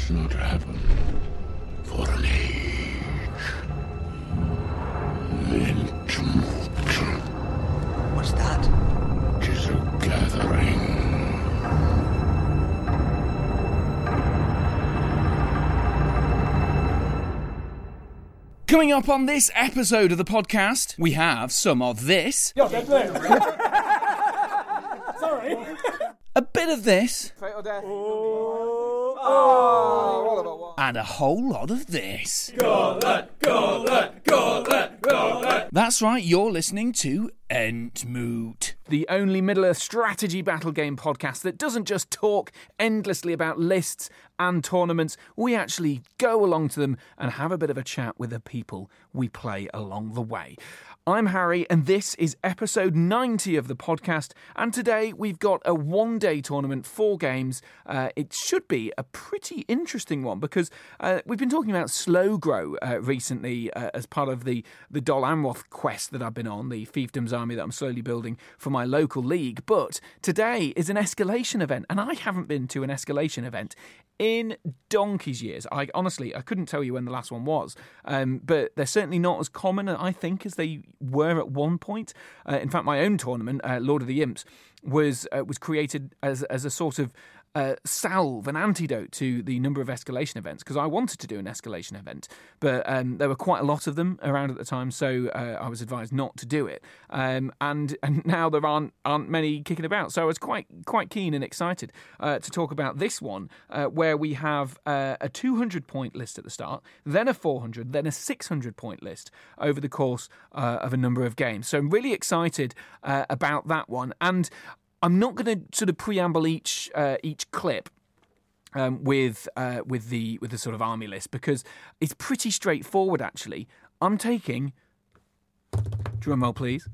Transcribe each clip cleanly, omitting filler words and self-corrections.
must not happen for an age. Entmoot. What's that? 'Tis a gathering. Coming up on this episode of the podcast, we have some of this. You're dead, Sorry. A bit of this. Fate or death. And a whole lot of this. Gauntlet. That's right, you're listening to Entmoot, the only Middle-earth strategy battle game podcast that doesn't just talk endlessly about lists and tournaments. We actually go along to them and have a bit of a chat with the people we play along the way. I'm Harry, and this is episode 90 of the podcast, and today we've got a one-day tournament, 4 games. It should be a pretty interesting one, because we've been talking about slow grow recently as part of the Dol Amroth quest that I've been on, the fiefdoms army that I'm slowly building for my local league, but today is an escalation event, and I haven't been to an escalation event in donkey's years. I couldn't tell you when the last one was, but they're certainly not as common, I think, as they were at one point. In fact, my own tournament, Lord of the Imps, was created as a sort of salve, an antidote to the number of escalation events, because I wanted to do an escalation event, but there were quite a lot of them around at the time, so I was advised not to do it. And now there aren't many kicking about, so I was quite keen and excited to talk about this one, where we have a 200-point list at the start, then a 400, then a 600-point list over the course of a number of games. So I'm really excited about that one, and I'm not going to sort of preamble each clip with the sort of army list, because it's pretty straightforward, actually. I'm taking, drum roll please,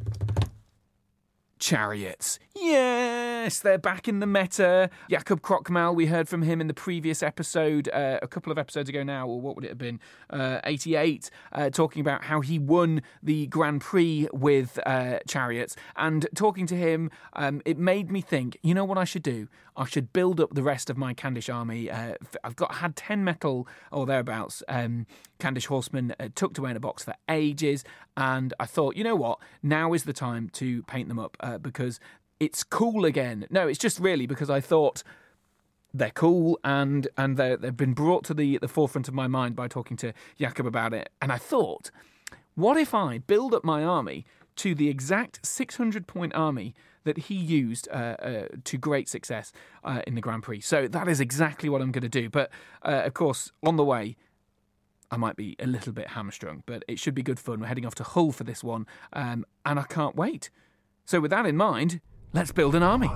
chariots. Yes, they're back in the meta. Jakob Krokmal, we heard from him in the previous episode, a couple of episodes ago now, or what would it have been, 88, talking about how he won the Grand Prix with chariots. And talking to him, it made me think, you know what I should do? I should build up the rest of my Khandish army. I've had 10 metal or thereabouts Khandish horsemen tucked away in a box for ages, and I thought, you know what? Now is the time to paint them up because it's cool again. No, it's just really because I thought they're cool and they've been brought to the forefront of my mind by talking to Jakob about it. And I thought, what if I build up my army to the exact 600-point army that he used to great success in the Grand Prix? So that is exactly what I'm going to do. But, of course, on the way, I might be a little bit hamstrung, but it should be good fun. We're heading off to Hull for this one, and I can't wait. So with that in mind, let's build an army.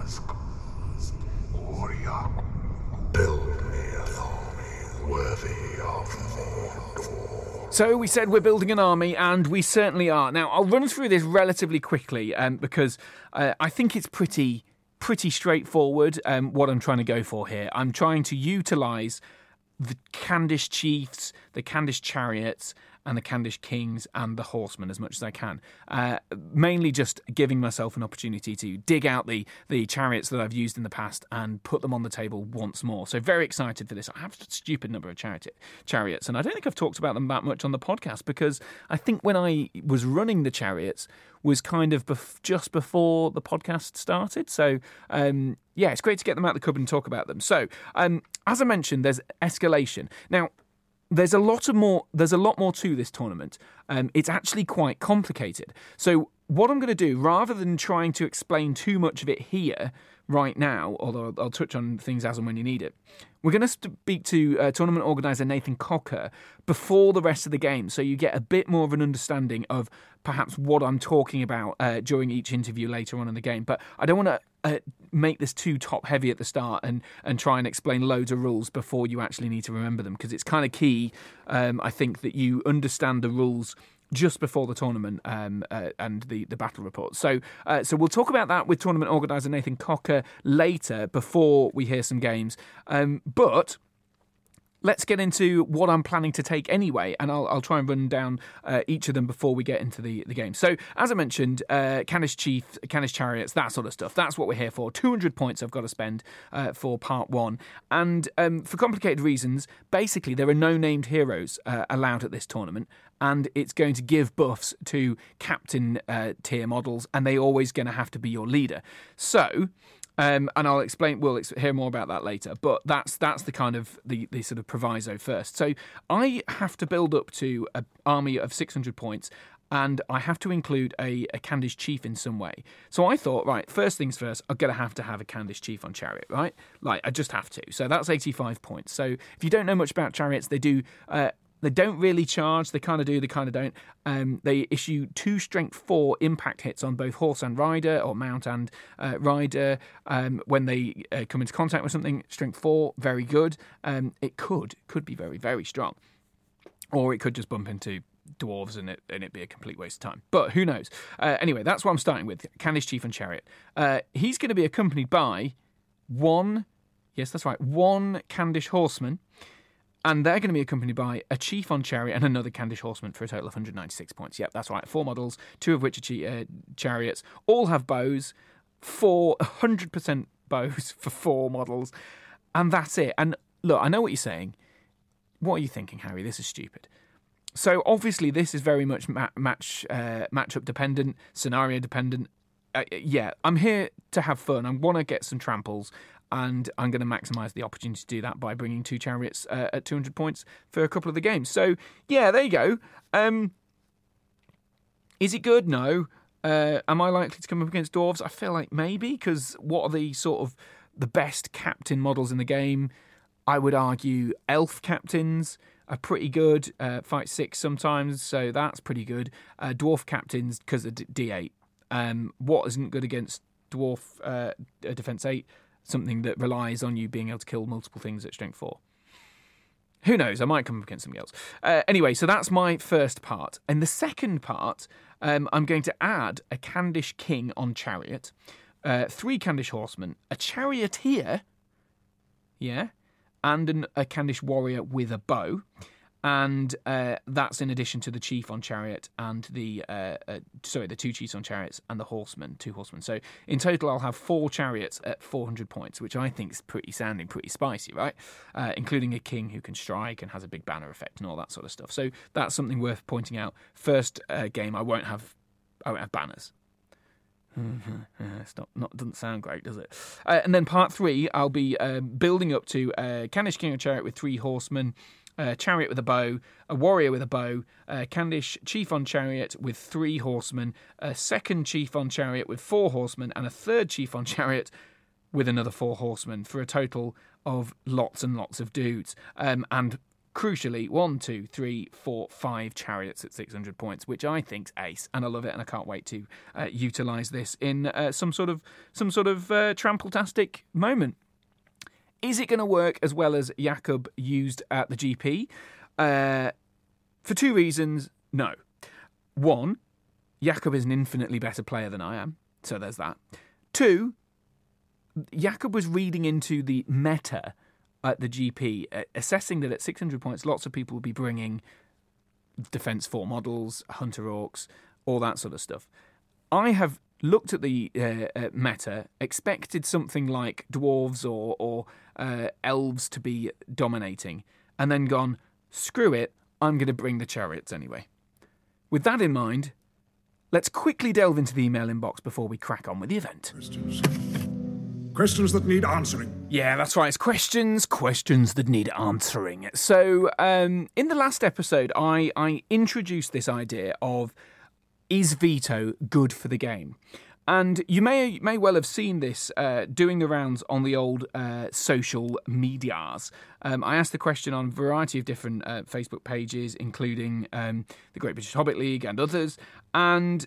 Build me an army worthy of Mordor. So we said we're building an army, and we certainly are. Now, I'll run through this relatively quickly because I think it's pretty straightforward what I'm trying to go for here. I'm trying to utilise the Khandish chiefs, the Khandish chariots, and the Khandish kings and the horsemen as much as I can. Mainly just giving myself an opportunity to dig out the chariots that I've used in the past and put them on the table once more. So very excited for this. I have a stupid number of chariots, and I don't think I've talked about them that much on the podcast, because I think when I was running the chariots was kind of just before the podcast started. So yeah, it's great to get them out of the cupboard and talk about them. So as I mentioned, there's escalation. Now, there's a lot more to this tournament. It's actually quite complicated. So what I'm going to do, rather than trying to explain too much of it here right now, although I'll touch on things as and when you need it, we're going to speak to tournament organiser Nathan Cocker before the rest of the game, so you get a bit more of an understanding of perhaps what I'm talking about during each interview later on in the game. But I don't want to make this too top-heavy at the start and try and explain loads of rules before you actually need to remember them, because it's kind of key, I think, that you understand the rules just before the tournament and the battle report. So we'll talk about that with tournament organiser Nathan Cocker later, before we hear some games. But let's get into what I'm planning to take anyway, and I'll try and run down each of them before we get into the game. So, as I mentioned, Kanish Chief, Kanish Chariots, that sort of stuff. That's what we're here for. 200 points I've got to spend for part 1. And for complicated reasons, basically there are no named heroes allowed at this tournament, and it's going to give buffs to captain tier models, and they're always going to have to be your leader. So... and I'll explain. We'll hear more about that later. But that's the kind of the sort of proviso first. So I have to build up to an army of 600 points, and I have to include a Khandish chief in some way. So I thought, right, first things first, I'm going to have a Khandish chief on chariot, right? Like, I just have to. So that's 85 points. So if you don't know much about chariots, they do... They don't really charge. They kind of do, they kind of don't. They issue 2 strength 4 impact hits on both horse and rider, or mount and rider. When they come into contact with something, strength 4, very good. It could be very, very strong. Or it could just bump into dwarves and it be a complete waste of time. But who knows? Anyway, that's what I'm starting with. Kanish Chief and Chariot. He's going to be accompanied by one Khandish horseman. And they're going to be accompanied by a chief on chariot and another Khandish horseman for a total of 196 points. Yep, that's right. 4 models, 2 of which are chariots. All have bows. 100% bows for 4 models. And that's it. And look, I know what you're saying. What are you thinking, Harry? This is stupid. So obviously this is very much matchup dependent, scenario dependent. Yeah, I'm here to have fun. I want to get some tramples. And I'm going to maximise the opportunity to do that by bringing 2 chariots at 200 points for a couple of the games. So, yeah, there you go. Is it good? No. Am I likely to come up against dwarves? I feel like maybe, because what are the sort of the best captain models in the game? I would argue elf captains are pretty good. Fight 6 sometimes, so that's pretty good. Dwarf captains, because of D8. What isn't good against dwarf defense 8? Something that relies on you being able to kill multiple things at strength 4. Who knows? I might come up against somebody else. Anyway, so that's my first part. And the second part, I'm going to add a Khandish king on chariot, 3 Khandish horsemen, a charioteer, yeah, and a Khandish warrior with a bow. And that's in addition to the chief on chariot and the 2 chiefs on chariots and the horsemen, 2 horsemen. So in total, I'll have 4 chariots at 400 points, which I think is pretty spicy, right? Including a king who can strike and has a big banner effect and all that sort of stuff. So that's something worth pointing out. First game, I won't have banners. It's doesn't sound great, does it? And then part 3, I'll be building up to Khandish king on chariot with 3 horsemen. Chariot with a bow, a warrior with a bow, Khandish chief on chariot with 3 horsemen, a second chief on chariot with 4 horsemen, and a third chief on chariot with another 4 horsemen for a total of lots and lots of dudes. And crucially, 1, 2, 3, 4, 5 chariots at 600 points, which I think's ace, and I love it, and I can't wait to utilise this in some sort of trample-tastic moment. Is it going to work as well as Jakub used at the GP? For 2 reasons, no. 1, Jakub is an infinitely better player than I am, so there's that. 2, Jakub was reading into the meta at the GP, assessing that at 600 points, lots of people will be bringing Defense 4 models, Hunter Orcs, all that sort of stuff. I have looked at the meta, expected something like dwarves or elves to be dominating, and then gone, screw it, I'm going to bring the chariots anyway. With that in mind, let's quickly delve into the email inbox before we crack on with the event. Questions that need answering. Yeah, that's right. It's questions that need answering. So, in the last episode, I introduced this idea of, is veto good for the game? And you may well have seen this doing the rounds on the old social medias. I asked the question on a variety of different Facebook pages, including the Great British Hobbit League and others. And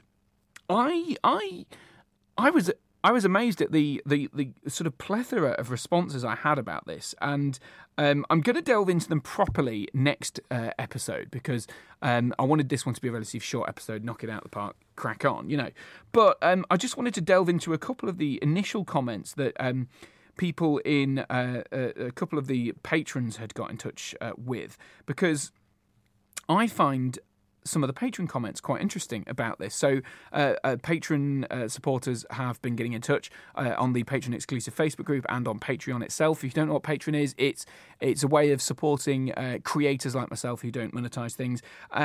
I was amazed at the sort of plethora of responses I had about this, and I'm going to delve into them properly next episode, because I wanted this one to be a relatively short episode, knock it out of the park, crack on, you know. But I just wanted to delve into a couple of the initial comments that people in a couple of the patrons had got in touch with, because I find some of the patron comments quite interesting about this. So patron supporters have been getting in touch on the patron exclusive Facebook group and on Patreon itself. If you don't know what Patreon is, it's a way of supporting creators like myself who don't monetize things.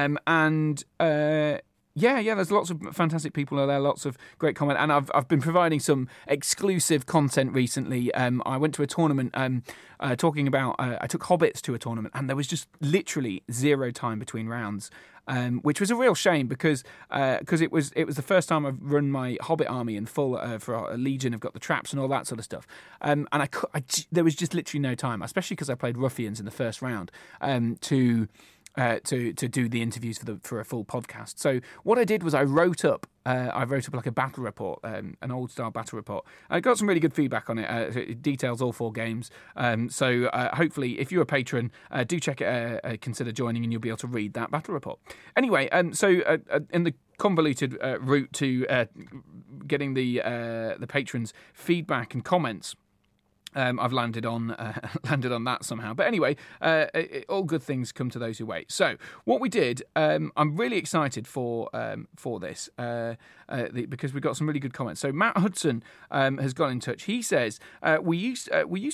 Yeah, there's lots of fantastic people there, lots of great comment, and I've been providing some exclusive content recently. I went to a tournament talking about, I took hobbits to a tournament, and there was just literally zero time between rounds, which was a real shame because it was the first time I've run my hobbit army in full for a Legion. I've got the traps and all that sort of stuff, and there was just literally no time, especially because I played Ruffians in the first round to do the interviews for a full podcast. So what I did was I wrote up like a battle report, an old style battle report. I got some really good feedback on it. It details all 4 games. So hopefully, if you're a patron, do check it. Consider joining, and you'll be able to read that battle report. Anyway, so in the convoluted route to getting the patrons' feedback and comments, I've landed on that somehow. But anyway, all good things come to those who wait. So what we did, I'm really excited for this because we got some really good comments. So Matt Hudson has got in touch. He says we use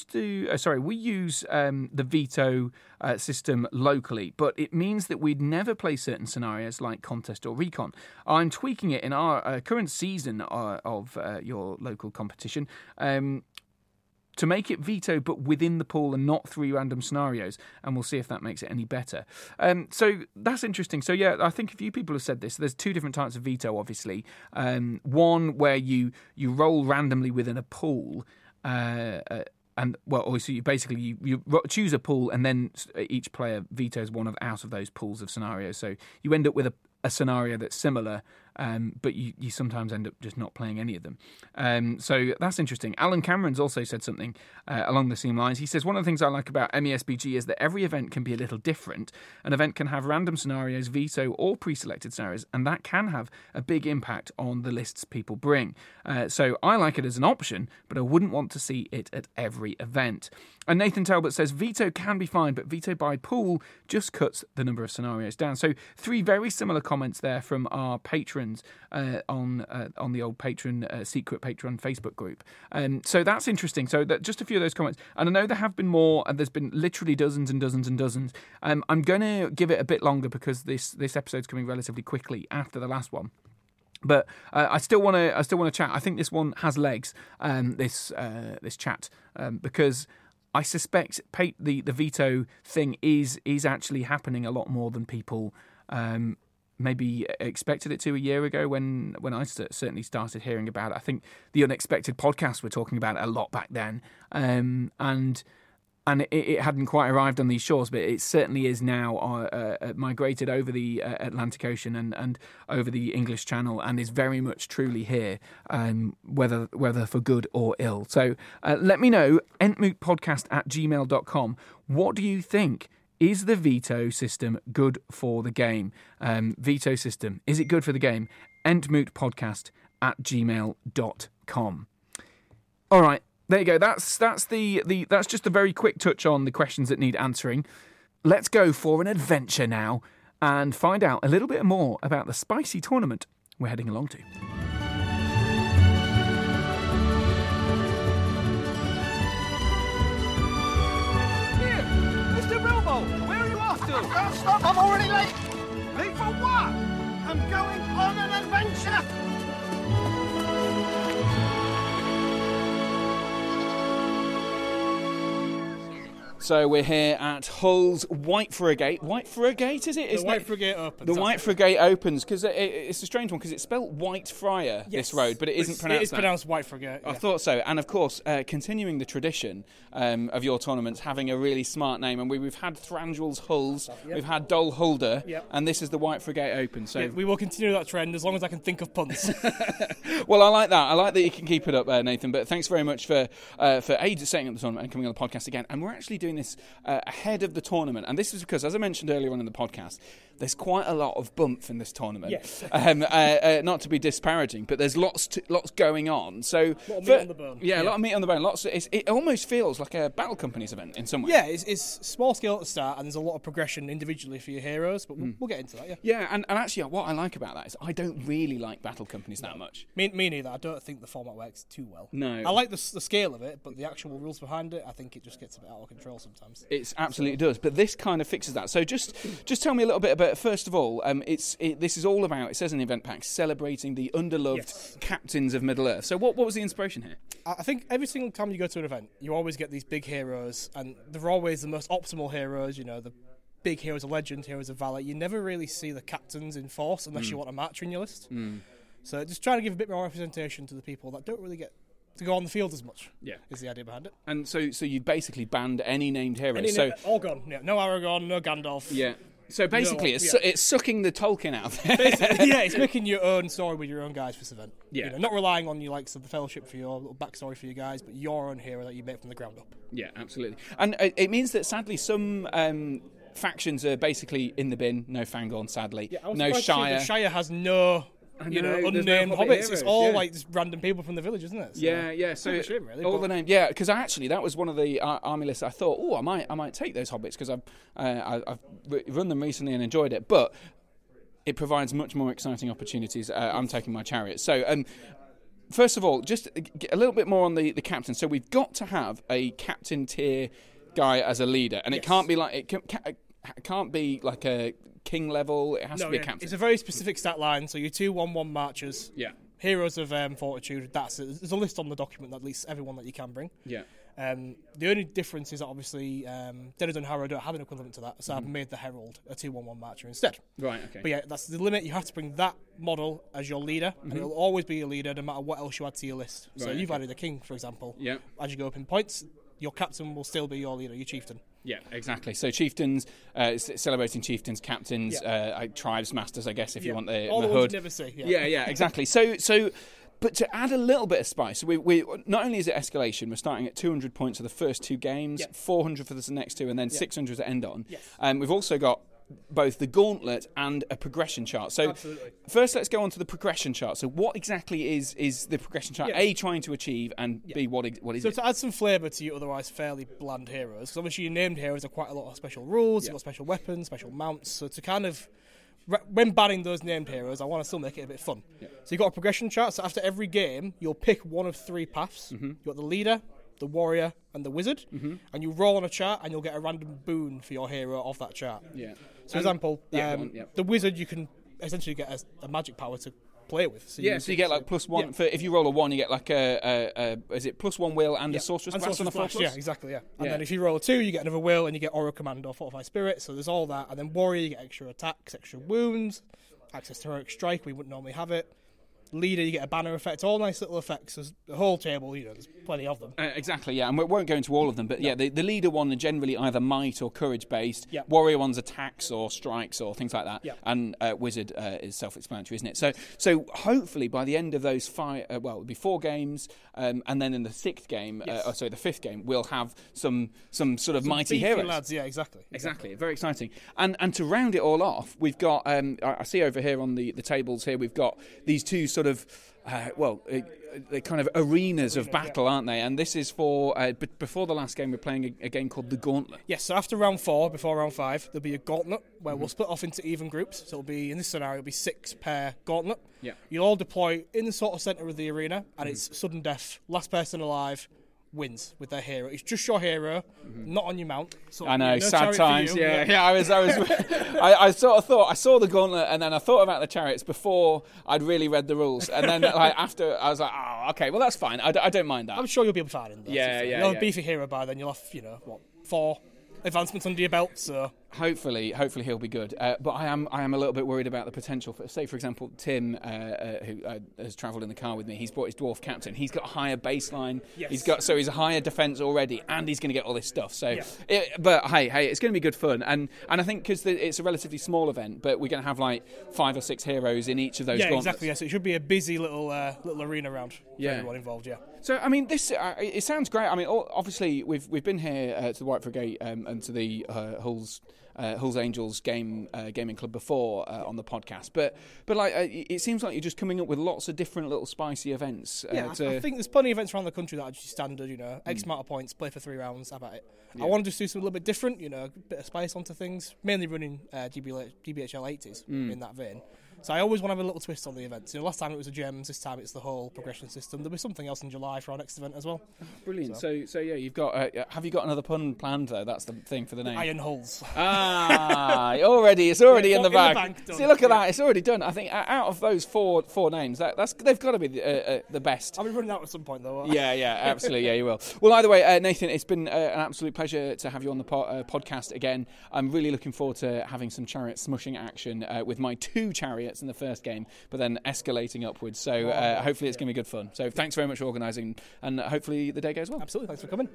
the veto system locally, but it means that we'd never play certain scenarios like Contest or Recon. I'm tweaking it in our current season of your local competition. To make it veto, but within the pool and not 3 random scenarios, and we'll see if that makes it any better. So that's interesting. So yeah, I think a few people have said this. There's 2 different types of veto, obviously. One where you roll randomly within a pool, and well, obviously you choose a pool, and then each player vetoes one out of those pools of scenarios. So you end up with a scenario that's similar, but you sometimes end up just not playing any of them. So that's interesting. Alan Cameron's also said something along the same lines. He says, one of the things I like about MESBG is that every event can be a little different. An event can have random scenarios, veto, or pre-selected scenarios, and that can have a big impact on the lists people bring. So I like it as an option, but I wouldn't want to see it at every event. And Nathan Talbot says, veto can be fine, but veto by pool just cuts the number of scenarios down. So 3 very similar comments there from our patrons on the old secret patron Facebook group. So that's interesting. So that just a few of those comments. And I know there have been more, and there's been literally dozens and dozens and dozens. I'm going to give it a bit longer because this episode's coming relatively quickly after the last one. But I still want to chat. I think this one has legs. This chat because I suspect the veto thing is actually happening a lot more than people maybe expected it to a year ago when I certainly started hearing about it. I think the Unexpected podcast were talking about it a lot back then, and it hadn't quite arrived on these shores, but it certainly is now migrated over the Atlantic Ocean and over the English Channel, and is very much truly here, whether for good or ill. So let me know, entmootpodcast@gmail.com. What do you think? Is the veto system good for the game? Veto system, is it good for the game? entmootpodcast@gmail.com. All right. There you go. That's just a very quick touch on the questions that need answering. Let's go for an adventure now and find out a little bit more about the spicy tournament we're heading along to. Here, Mr. Bilbo, where are you off to? I can't stop. I'm already late. Late for what? I'm going on an adventure. So we're here at Hull's White Frigate. White Frigate, is it? The White Frigate opens. The White Frigate opens, because it's a strange one, because it's spelt White Friar, this road, but it isn't pronounced. It is pronounced White Frigate. I thought so. And of course, continuing the tradition of your tournaments having a really smart name, and we've had Thranduil's Hulls, we've had Dol Hulder, and this is the White Frigate Open. So we will continue that trend as long as I can think of puns. Well, I like that. I like that you can keep it up, Nathan. But thanks very much for setting up the tournament and coming on the podcast again. And we're actually doing this ahead of the tournament, and this is because, as I mentioned earlier on in the podcast, there's quite a lot of bump in this tournament. Yes. Not to be disparaging, but there's lots going on. So A lot of meat on the bone. Yeah, a lot of meat on the bone. It almost feels like a Battle Companies event in some way. Yeah, it's small scale at the start, and there's a lot of progression individually for your heroes, but we'll get into that, yeah. Yeah, and actually what I like about that is I don't really like Battle Companies that much. Me neither. I don't think the format works too well. No. I like the scale of it, but the actual rules behind it, I think it just gets a bit out of control sometimes. It absolutely does, but this kind of fixes that. So just tell me a little bit about. First of all, this is all about. It says in the event pack, celebrating the underloved captains of Middle Earth. So what was the inspiration here? I think every single time you go to an event, you always get these big heroes, and they're always the most optimal heroes. You know, the big heroes of legend, heroes of valor. You never really see the captains in force unless you want a marcher in your list. So just trying to give a bit more representation to the people that don't really get to go on the field as much. Yeah, is the idea behind it. And so you basically banned any named heroes. All gone. Yeah, no Aragorn, no Gandalf. Yeah. So basically, it's sucking the Tolkien out there. Yeah, it's making your own story with your own guys for this event. Yeah. You know, not relying on you likes of the Fellowship for your little backstory for your guys, but your own hero that you make from the ground up. Yeah, absolutely. And it means that sadly some factions are basically in the bin. No Fangorn, sadly. Yeah, no Shire. The Shire has no. Unnamed hobbits. It's all like just random people from the village, isn't it? So, yeah. So it's a shame, really, all the names. Yeah, because actually that was one of the army lists. I thought, I might take those hobbits because I've run them recently and enjoyed it. But it provides much more exciting opportunities. I'm taking my chariot. So first of all, just a little bit more on the captain. So we've got to have a captain tier guy as a leader, and it can't be like it can't be like a king level. It has to be a captain. It's a very specific stat line. So your 2/1/1 marchers. Yeah. Heroes of Fortitude. That's it. There's a list on the document that lists everyone that you can bring. Yeah. The only difference is that obviously Denethor and Harrow don't have an equivalent to that, so I've made the Herald a 2/1/1 marcher instead. Right. Okay. But yeah, that's the limit. You have to bring that model as your leader, and it'll always be your leader no matter what else you add to your list. So you've added a king, for example. Yeah. As you go up in points, your captain will still be your leader, your chieftain. Yeah, exactly. So chieftains, celebrating chieftains, captains, tribes masters, I guess, if you want the all the hood. ones you never see. Yeah, exactly. So, but to add a little bit of spice, we not only is it escalation, we're starting at 200 points for the first two games, 400 for the next two, and then 600 to end on. Yes. We've also got both the gauntlet and a progression chart. So first let's go on to the progression chart. So what exactly is the progression chart? A, trying to achieve, and B, what is it? So to add some flavour to your otherwise fairly bland heroes, because obviously your named heroes have quite a lot of special rules, you've got special weapons, special mounts, so to kind of, when banning those named heroes, I want to still make it a bit fun. So you've got a progression chart, so after every game, you'll pick one of three paths. You've got the leader, the warrior, and the wizard, and you roll on a chart, and you'll get a random boon for your hero off that chart. Yeah. So, for example, the wizard, you can essentially get a magic power to play with. So you get like +1 for if you roll a 1, you get like a is it +1 will and a sorcerer's blast on a 4+? Yeah, exactly. Yeah, and then if you roll a 2, you get another will, and you get aura command or fortify spirit. So there's all that, and then warrior, you get extra attacks, extra wounds, access to heroic strike. We wouldn't normally have it. Leader, you get a banner effect, all nice little effects. There's the whole table, there's plenty of them. Exactly, yeah, and we won't go into all of them, but the leader one are generally either might or courage based. Warrior one's attacks or strikes or things like that. And wizard is self-explanatory, isn't it? So hopefully by the end of those it'll be 4 games, and then in the 6th game, the 5th game, we'll have some sort of mighty heroes. Lads, yeah, exactly. Very exciting. And to round it all off, we've got I see over here on the tables here, we've got these two sort of they're kind of arenas of battle, aren't they? And this is for before the last game, we're playing a game called the Gauntlet. Yes, so after round 4, before round 5, there'll be a Gauntlet where we'll split off into even groups. So it'll be, in this scenario, it'll be 6-pair Gauntlet. Yeah. You'll all deploy in the sort of centre of the arena, and it's sudden death. Last person alive wins with their hero. It's just your hero, not on your mount. So, I know, no sad times. Yeah. I was. I sort of thought I saw the Gauntlet, and then I thought about the chariots before I'd really read the rules, and then after I was like, oh, okay, well that's fine. I don't mind that. I'm sure you'll be fine in that. You'll have a beefy hero by then. You'll have 4 advancements under your belt. So hopefully he'll be good. But I am a little bit worried about the potential for, say, for example, Tim, who has travelled in the car with me. He's brought his dwarf captain. He's got a higher baseline. Yes. He's a higher defence already, and he's going to get all this stuff. So, but hey, it's going to be good fun. And I think because it's a relatively small event, but we're going to have like 5 or 6 heroes in each of those. Gauntlets. Exactly. So it should be a busy little arena round for everyone involved. Yeah. So I mean, this it sounds great. I mean, obviously we've been here to the White Frigate and to the Hull's Hull's Angels gaming club before on the podcast, but like it seems like you're just coming up with lots of different little spicy events. I think there's plenty of events around the country that are just standard, X amount of points, play for 3 rounds, how about it? I want to just do something a little bit different, a bit of spice onto things, mainly running GBHL 80s in that vein. So I always want to have a little twist on the events. Last time it was the gems, this time it's the whole progression system. There'll be something else in July for our next event as well. Brilliant. So yeah, you've got. Have you got another pun planned though? That's the thing for the name. Iron Hulls. It's already in the bag. Done. See, look at that. It's already done. I think out of those four names, they've got to be the best. I'll be running out at some point though. Yeah, absolutely. Yeah, you will. Well, either way, Nathan, it's been an absolute pleasure to have you on the podcast again. I'm really looking forward to having some chariot smushing action with my 2 chariots in the first game, but then escalating upwards. So hopefully it's going to be good fun. So thanks very much for organising, and hopefully the day goes well. Absolutely. Thanks for coming.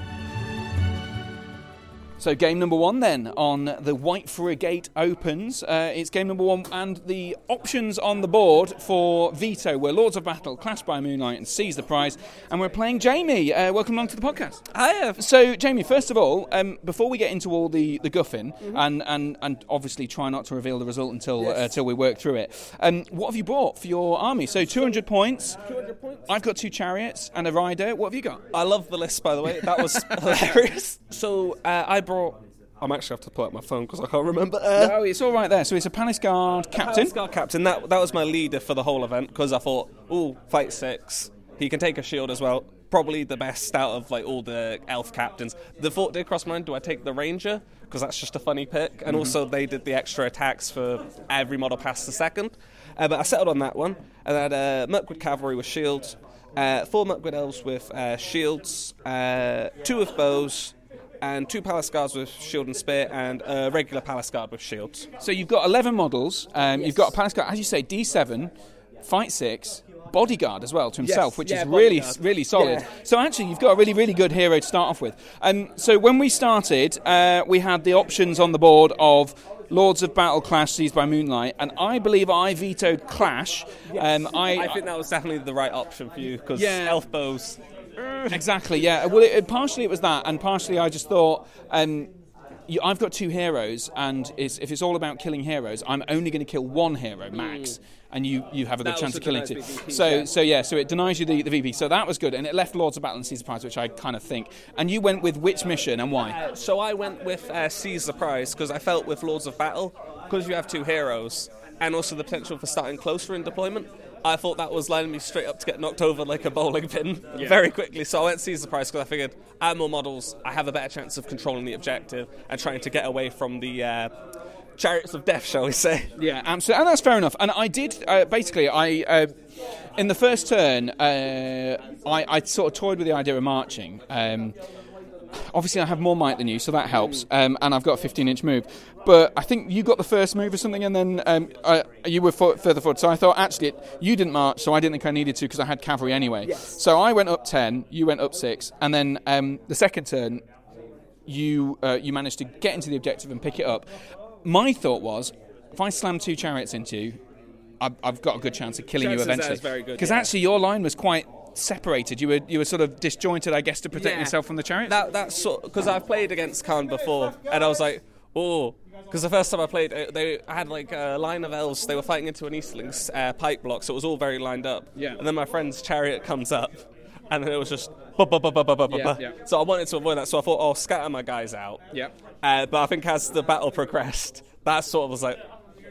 So game number 1 then on the White Frigate Opens. It's game number 1, and the options on the board for Veto were Lords of Battle, Clash by Moonlight, and Seize the Prize. And we're playing Jamie. Welcome along to the podcast. Hi. So Jamie, first of all, before we get into all the guffing, and obviously try not to reveal the result until we work through it, what have you brought for your army? So 200 points. 200 points. I've got 2 chariots and a rider. What have you got? I love the list, by the way. That was hilarious. So I I'm actually have to pull out my phone because I can't remember. No, it's all right there. So it's a Palace Guard captain. Palace Guard captain. That was my leader for the whole event because I thought, fight 6. He can take a shield as well. Probably the best out of all the elf captains. The thought did cross my mind: do I take the ranger because that's just a funny pick? And also they did the extra attacks for every model past the second. But I settled on that one. And I had Mirkwood cavalry with shields, 4 Mirkwood elves with shields, 2 with bows, and 2 Palace Guards with shield and spear, and a regular Palace Guard with shields. So you've got 11 models. Yes. You've got a Palace Guard, as you say, D7, fight 6, bodyguard as well to himself, which is really solid. Yeah. So actually, you've got a really, really good hero to start off with. So when we started, we had the options on the board of Lords of Battle, Clash, Seized by Moonlight, and I believe I vetoed Clash. Yes. I think that was definitely the right option for you, because elf bows. Exactly, yeah. Well, partially it was that, and partially I just thought, I've got 2 heroes, and if it's all about killing heroes, I'm only going to kill 1 hero, max, and you have a good chance of killing 2. So it denies you the VP. So that was good, and it left Lords of Battle and Seize the Prize, which I kind of think. And you went with which mission and why? So I went with Seize the Prize, because I felt with Lords of Battle, because you have 2 heroes, and also the potential for starting closer in deployment, I thought that was lining me straight up to get knocked over like a bowling pin very quickly. So I went Seize the Prize because I figured I have more models, I have a better chance of controlling the objective and trying to get away from the chariots of death, shall we say. Yeah, absolutely. And that's fair enough. And I did, in the first turn, I sort of toyed with the idea of marching. Obviously, I have more might than you, so that helps. And I've got a 15-inch move. But I think you got the first move or something, and then you were further forward. So I thought, actually, you didn't march, so I didn't think I needed to because I had cavalry anyway. Yes. So I went up 10, you went up 6, and then the second turn, you managed to get into the objective and pick it up. My thought was, if I slam 2 chariots into you, I've got a good chance of killing you eventually. Because actually, your line was quite separated. You were sort of disjointed, I guess, to protect yourself from the chariots. That's sort because I've played against Khan before, and I was like, because the first time I played, I had a line of elves. They were fighting into an Eastling's pike block, so it was all very lined up. Yeah. And then my friend's chariot comes up, and then it was just So I wanted to avoid that, so I thought, scatter my guys out. Yeah. But I think as the battle progressed, that sort of was like,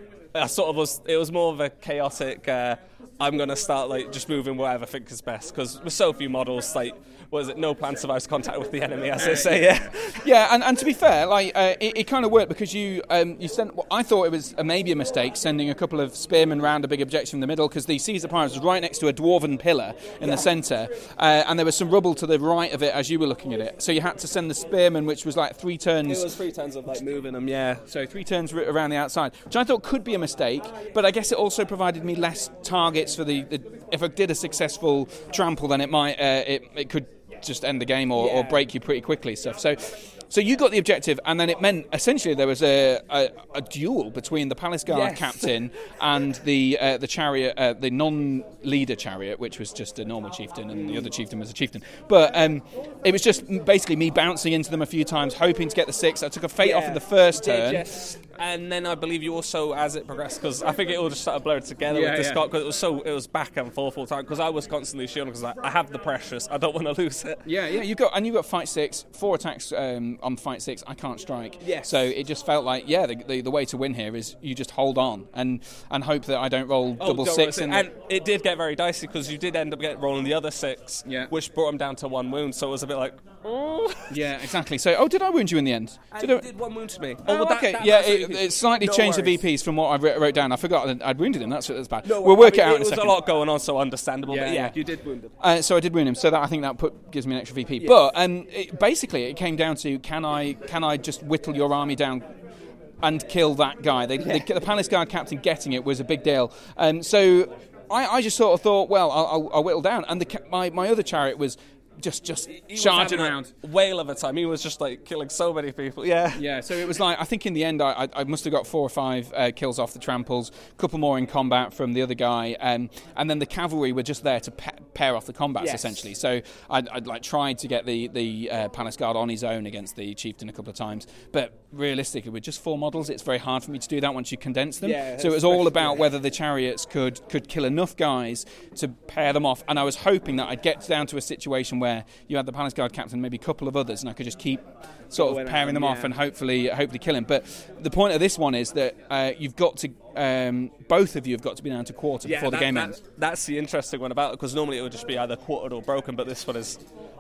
it was more of a chaotic, I'm going to start just moving whatever I think is best, because with so few models, no plan survives contact with the enemy, as they say, Yeah, and to be fair, it kind of worked, because you sent, I thought it was maybe a mistake sending a couple of spearmen round a big objective in the middle, because the Seize the Prize was right next to a dwarven pillar in the centre, and there was some rubble to the right of it as you were looking at it, so you had to send the spearmen, which was 3 turns. It was 3 turns of moving them, so 3 turns around the outside, which I thought could be a mistake, but I guess it also provided me less targets for the if I did a successful trample, then it might it could just end the game or break you pretty quickly. So So you got the objective, and then it meant essentially there was a duel between the Palace Guard captain and the chariot, the non-leader chariot, which was just a normal chieftain, and the other chieftain was a chieftain. But it was just basically me bouncing into them a few times, hoping to get the 6. I took a fate off in the first turn. Yes. And then I believe you also, as it progressed, because I think it all just started blurred together with the Scott, because it was back and forth all the time, because I was constantly shielding, because I have the precious, I don't want to lose it. Yeah, you've got fight 6, 4 attacks on fight 6. I can't strike. Yes. So it just felt like the way to win here is you just hold on and hope that I don't roll double 6. And it did get very dicey, because you did end up rolling the other 6, which brought him down to 1 wound. So it was a bit like, oh. Yeah, exactly. So did I wound you in the end? You did 1 wound to me. Okay. It slightly changed the VPs from what I wrote down. I forgot that I'd wounded him. That's bad. We'll work it out in a second. There was a lot going on, so understandable. But you did wound him. So I did wound him. So that I think that gives me an extra VP. But basically, it came down to can I just whittle your army down and kill that guy? The Palace Guard captain getting it was a big deal. So I just sort of thought, well, I'll whittle down. And my other chariot was just charging around. Whale of a time. He was just like killing so many people. Yeah. So it was like, I think in the end I must have got 4 or 5 kills off the tramples, a couple more in combat from the other guy, and then the cavalry were just there to pair off the combats essentially. So I'd like tried to get the Palace Guard on his own against the chieftain a couple of times, but realistically with just 4 models it's very hard for me to do that once you condense them. So it was all about whether the chariots could kill enough guys to pair them off, and I was hoping that I'd get down to a situation where you had the Palace Guard captain, maybe a couple of others, and I could just keep sort of pairing them off and hopefully kill him. But the point of this one is that you've got to both of you have got to be down to quarter before the game ends. That's the interesting one about it, because normally it would just be either quartered or broken, but this one is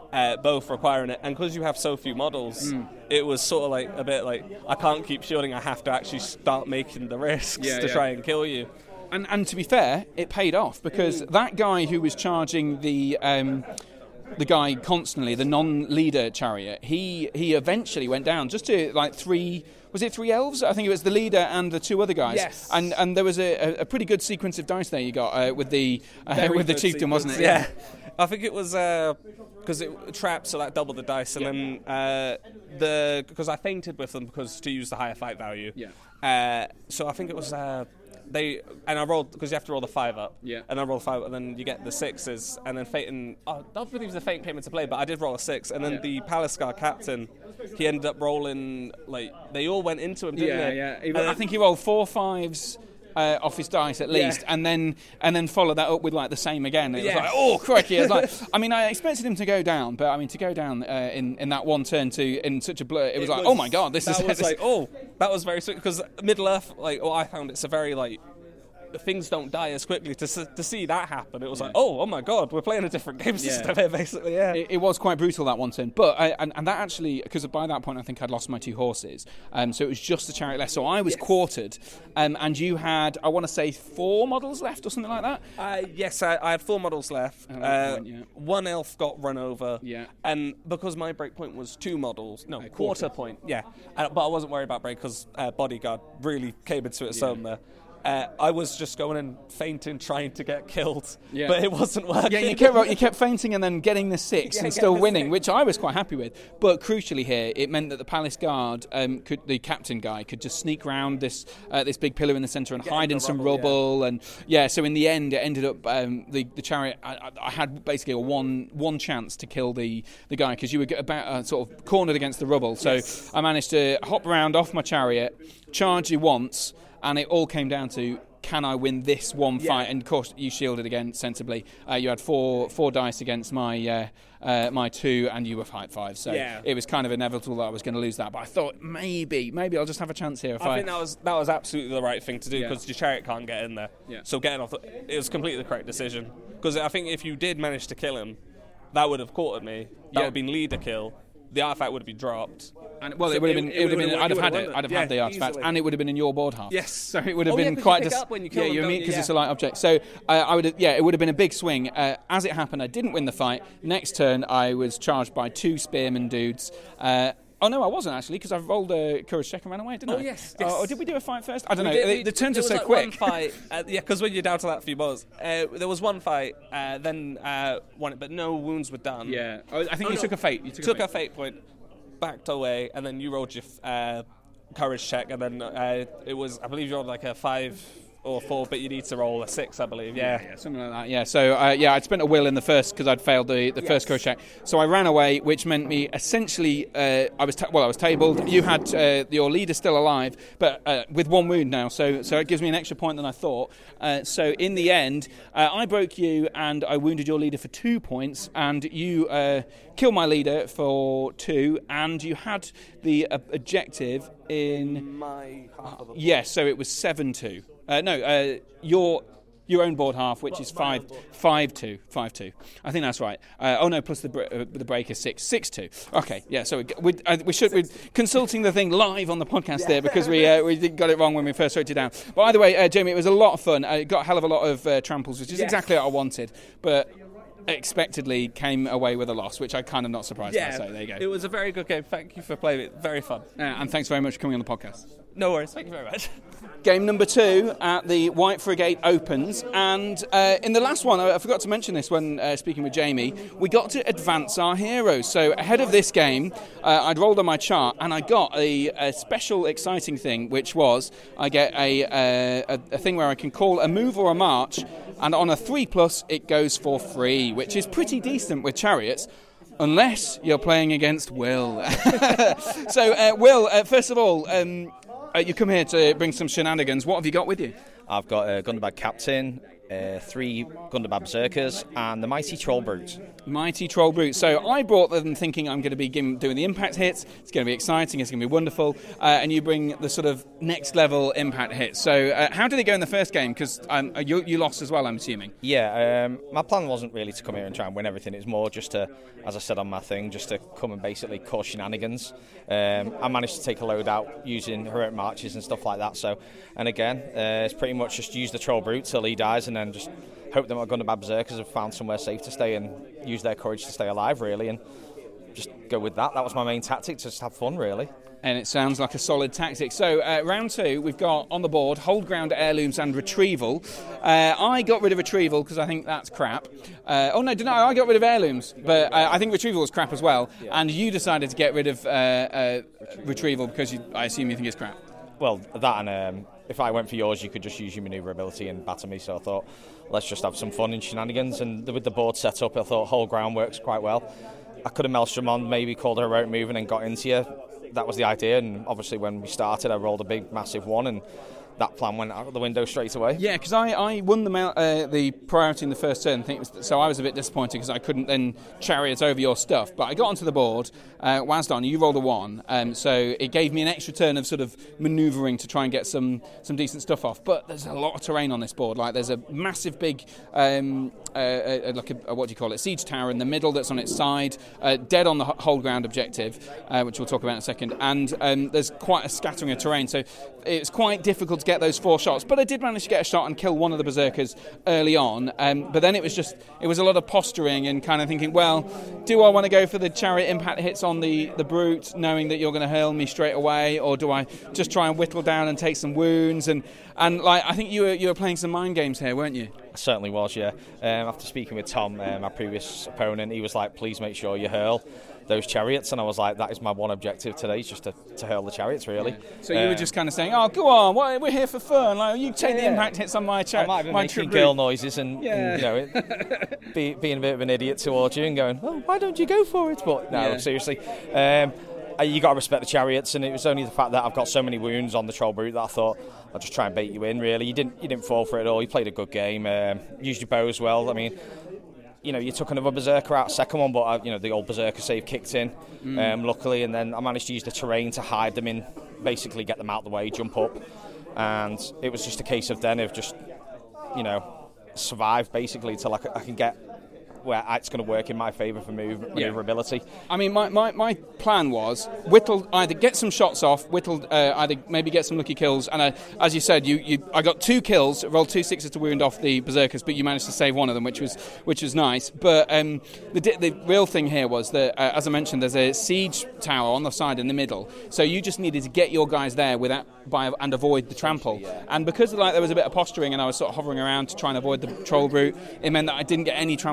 both requiring it. And because you have so few models, it was sort of like a bit like, I can't keep shielding, I have to actually start making the risks to try and kill you. And to be fair, it paid off, because that guy who was charging the guy constantly, the non-leader chariot, he eventually went down just to like 3. Was it 3 elves? I think it was the leader and the 2 other guys. Yes. And there was a pretty good sequence of dice there you got with the chieftain, wasn't it? Yeah. I think it was because it trapped, so that doubled the dice, and then because I fainted with them to use the higher fight value. Yeah. So I think it was. I rolled, because you have to roll the 5 up. Yeah. And I rolled 5, and then you get the 6s, and then Phaeton. I don't believe the Phaeton came into play, but I did roll a 6, and then the Palace Guard captain, he ended up rolling, like, they all went into him, didn't they? Yeah. I think he rolled 4 5s. Off his dice at least, and then follow that up with like the same again. It was like, oh crikey! It was like, I mean, I expected him to go down, but I mean, to go down in that one turn in such a blur, it was like, oh my god, this is. That was very sweet, because Middle Earth, like, I found it's a very like. Things don't die as quickly. To see that happen, it was like, oh my god, we're playing a different game system here, basically. Yeah, it was quite brutal that one turn, but and that actually, because by that point I think I'd lost my 2 horses, so it was just the chariot left. So I was quartered, and you had, I want to say 4 models left or something like that. Yes, I had 4 models left. 1 elf got run over. Yeah, and because my break point was 2 models, quarter point. Yeah, but I wasn't worried about break, because Bodyguard really came into its own there. I was just going and fainting, trying to get killed, but it wasn't working. Yeah, you kept fainting and then getting the 6 and still winning, which I was quite happy with. But crucially here, it meant that the Palace Guard, the captain guy, could just sneak round this big pillar in the centre and hide in some rubble. And so in the end, it ended up the chariot. I had basically a one chance to kill the guy, because you were about sort of cornered against the rubble. So I managed to hop around off my chariot, charge you once. And it all came down to, can I win this one fight? And of course, you shielded again sensibly. You had four dice against my 2, and you were fight 5. So it was kind of inevitable that I was going to lose that. But I thought maybe I'll just have a chance here. I think that was absolutely the right thing to do, because your chariot can't get in there. Yeah. So getting off, it was completely the correct decision. Because I think if you did manage to kill him, that would have quartered me. That would have been leader kill. The artifact would have been dropped. And it would have been. I'd have had it. I'd have had the artifact, and it would have been in your board half. Yes. So it would have been quite. Because it's a light object. So I would. It would have been a big swing. As it happened, I didn't win the fight. Next turn, I was charged by 2 spearman dudes. Oh no, I wasn't actually, because I rolled a courage check and ran away, didn't I? Oh yes. Or did we do a fight first? I don't know. The turns are so quick. One fight, because when you're down to that few balls, there was one fight, then one, but no wounds were done. Yeah, I think you took a fate. You took a fate point. backed away, and then you rolled your courage check, and then it was, I believe you rolled like a 5 or 4, but you need to roll a 6, I believe. Yeah, something like that. Yeah. So I'd spent a will in the first because I'd failed the first courage check. So I ran away, which meant me essentially I was tabled. You had your leader still alive, but with 1 wound now. So it gives me an extra point than I thought. So in the end, I broke you and I wounded your leader for 2 points, and you killed my leader for 2, and you had the objective in my half of the yes. So it was 7-2. Your own board half, which is 5-2. I think that's right. Plus the break is 6-2. Okay, yeah. So we're consulting the thing live on the podcast there because we got it wrong when we first wrote it down. But either way, Jamie, it was a lot of fun. Got a hell of a lot of tramples, which is exactly what I wanted, but expectedly came away with a loss, which I'm kind of not surprised by. So there you go. It was a very good game. Thank you for playing it. Very fun. And thanks very much for coming on the podcast. No worries. Thank you very much. Game number 2 at the White Frigate Opens, and in the last one, I forgot to mention this when speaking with Jamie, we got to advance our heroes. So ahead of this game, I'd rolled on my chart, and I got a special exciting thing, which was I get a thing where I can call a move or a march, and on a 3+, it goes for free, which is pretty decent with chariots. Unless you're playing against Will. So, Will, first of all, you come here to bring some shenanigans. What have you got with you? I've got a Gundabad Captain, 3 Gundabad Berserkers, and the Mighty Troll Brute. Mighty Troll Brute. So I brought them thinking I'm going to be doing the impact hits. It's going to be exciting. It's going to be wonderful. And you bring the sort of next level impact hits. So how did it go in the first game? Because you lost as well, I'm assuming. Yeah, my plan wasn't really to come here and try and win everything. It's more just to, as I said on my thing, just to come and basically cause shenanigans. I managed to take a load out using heroic marches and stuff like that. So, and again, it's pretty much just use the Troll Brute till he dies, and then just hope that my Gundabad Berserkers have found somewhere safe to stay and use their courage to stay alive, really, and just go with that. That was my main tactic, to just have fun, really. And it sounds like a solid tactic. So round 2, we've got on the board hold ground, heirlooms and retrieval. I got rid of retrieval because I think that's crap. I got rid of heirlooms, but I think retrieval was crap as well. Yeah. And you decided to get rid of retrieval because I assume you think it's crap. Well, that and if I went for yours, you could just use your manoeuvrability and batter me. So I thought, let's just have some fun in shenanigans. And with the board set up, I thought hold ground works quite well. I could have Maelstrom on, maybe called a heroic move and then got into you. That was the idea. And obviously when we started, I rolled a big, massive 1 and that plan went out of the window straight away. Yeah, because I won the priority in the first turn. So I was a bit disappointed because I couldn't then chariot over your stuff. But I got onto the board. Wasdon, you rolled a 1. So it gave me an extra turn of sort of manoeuvring to try and get some decent stuff off. But there's a lot of terrain on this board. Like there's a massive big, what do you call it, siege tower in the middle that's on its side, dead on the hold ground objective, which we'll talk about in a second. And there's quite a scattering of terrain. So it's quite difficult to get those 4 shots, but I did manage to get a shot and kill one of the berserkers early on, but then it was a lot of posturing and kind of thinking, well, do I want to go for the chariot impact hits on the brute knowing that you're going to hurl me straight away, or do I just try and whittle down and take some wounds, and like I think you were playing some mind games here, weren't you? I certainly was, yeah. After speaking with Tom, my previous opponent, he was like, please make sure you hurl those chariots, and I was like, that is my one objective today, is just to hurl the chariots, really. Yeah. So you were just kind of saying, oh, go on, we're here for fun, like, you take the impact hits on my chariot. I might have been making girl noises and being a bit of an idiot towards you and going, oh, why don't you go for it? But no, seriously, you got to respect the chariots, and it was only the fact that I've got so many wounds on the Troll Brute that I thought I'll just try and bait you in, really. You didn't fall for it at all. You played a good game, used your bow as well. I mean, you took another Berserker out, second one, but the old Berserker save kicked in, luckily, and then I managed to use the terrain to hide them in, basically get them out of the way, jump up, and it was just a case of then of just, survive basically till I can get where it's going to work in my favour for manoeuvrability. I mean, my plan was whittle, either get some shots off, either maybe get some lucky kills, and as you said, I got 2 kills, rolled 2 6s to wound off the berserkers, but you managed to save one of them, which was nice. But the real thing here was that, as I mentioned, there's a siege tower on the side in the middle, so you just needed to get your guys there and avoid the trample. And because there was a bit of posturing, and I was sort of hovering around to try and avoid the Troll Brute, it meant that I didn't get any tramples off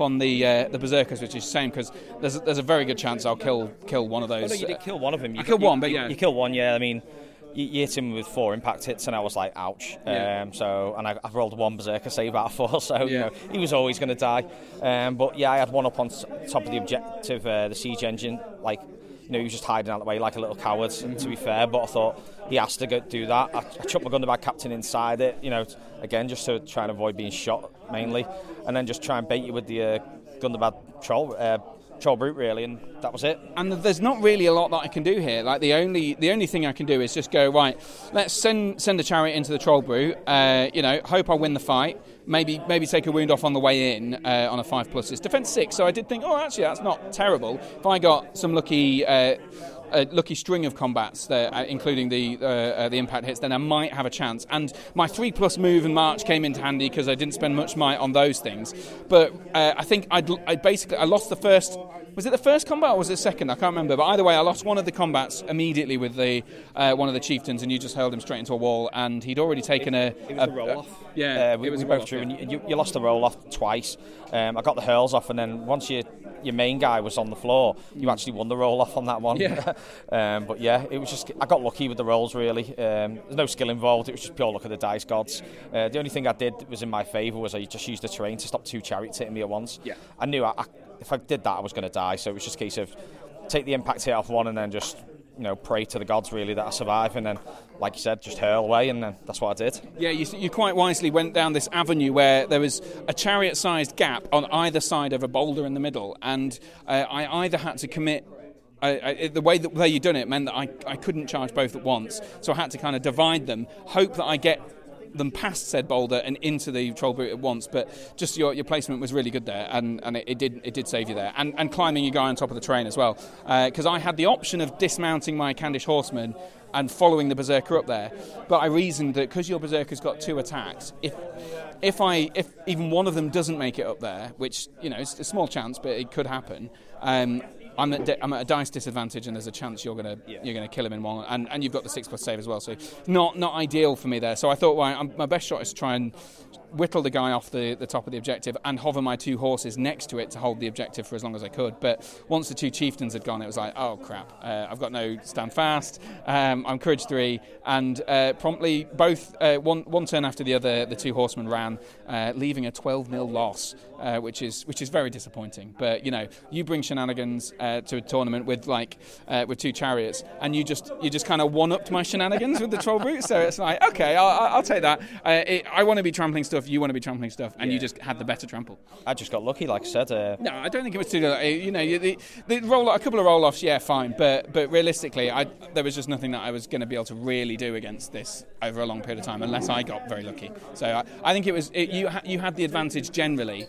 on the berserkers, which is a shame because there's a very good chance I'll kill one of those. Oh, no, you did kill one of them. I killed one, but yeah, you killed one. Yeah, I mean, you hit him with 4 impact hits, and I was like, ouch. Yeah. I've rolled 1 berserker save out of 4, so you know he was always going to die. But yeah, I had one up on top of the objective, the siege engine, like. You know, he was just hiding out of the way like a little coward, to be fair, but I thought he has to go do that. I chucked my Gundabad captain inside it, you know, again, just to try and avoid being shot, mainly, and then just try and bait you with the Gundabad troll brute, really, and that was it. And there's not really a lot that I can do here. Like, the only thing I can do is just go, right, let's send a chariot into the troll brute, you know, hope I win the fight, maybe take a wound off on the way in on a 5+. It's defense 6, so I did think, actually that's not terrible. If I got some lucky string of combats there, including the impact hits, then I might have a chance. And my 3+ move and march came into handy because I didn't spend much might on those things. But I think I lost the first. Was it the first combat or was it the second? I can't remember. But either way, I lost one of the combats immediately with the one of the chieftains, and you just hurled him straight into a wall. And he'd already taken a roll-off. It was both true. And you lost the roll-off twice. I got the hurls off, and then once your main guy was on the floor, you actually won the roll-off on that one. Yeah. But yeah, it was just I got lucky with the rolls, really. There's no skill involved. It was just pure luck of the dice gods. The only thing I did that was in my favour was I just used the terrain to stop 2 chariots hitting me at once. Yeah. I knew if I did that, I was going to die. So it was just a case of take the impact hit off one and then just, you know, pray to the gods, really, that I survive. And then, like you said, just hurl away, and then that's what I did. Yeah, you quite wisely went down this avenue where there was a chariot-sized gap on either side of a boulder in the middle, and I either had to commit... the way you done it meant that I couldn't charge both at once, so I had to kind of divide them, hope that I get them past said boulder and into the troll brute at once. But just your placement was really good there, and it did save you there, and climbing your guy on top of the train as well, because I had the option of dismounting my Candish horseman and following the berserker up there, but I reasoned that because your berserker's got 2 attacks, if even one of them doesn't make it up there, which, you know, it's a small chance, but it could happen, I'm at a dice disadvantage, and there's a chance you're gonna kill him in one, and you've got the 6+ save as well, so not ideal for me there. So I thought, my best shot is to try and whittle the guy off the top of the objective and hover my 2 horses next to it to hold the objective for as long as I could. But once the 2 chieftains had gone, it was like, oh crap, I've got no stand fast. I'm courage 3, and promptly both one turn after the other, the 2 horsemen ran, leaving a 12-0 loss, which is very disappointing. But you know, you bring shenanigans to a tournament with 2 chariots, and you just kind of one-upped my shenanigans with the troll brute. So it's like, okay, I'll take that. I want to be trampling stuff. You want to be trampling stuff, and you just had the better trample. I just got lucky, like I said. No, I don't think it was too. You know, the a couple of roll-offs, yeah, fine, but realistically, there was just nothing that I was going to be able to really do against this over a long period of time, unless I got very lucky. So I think you had the advantage generally.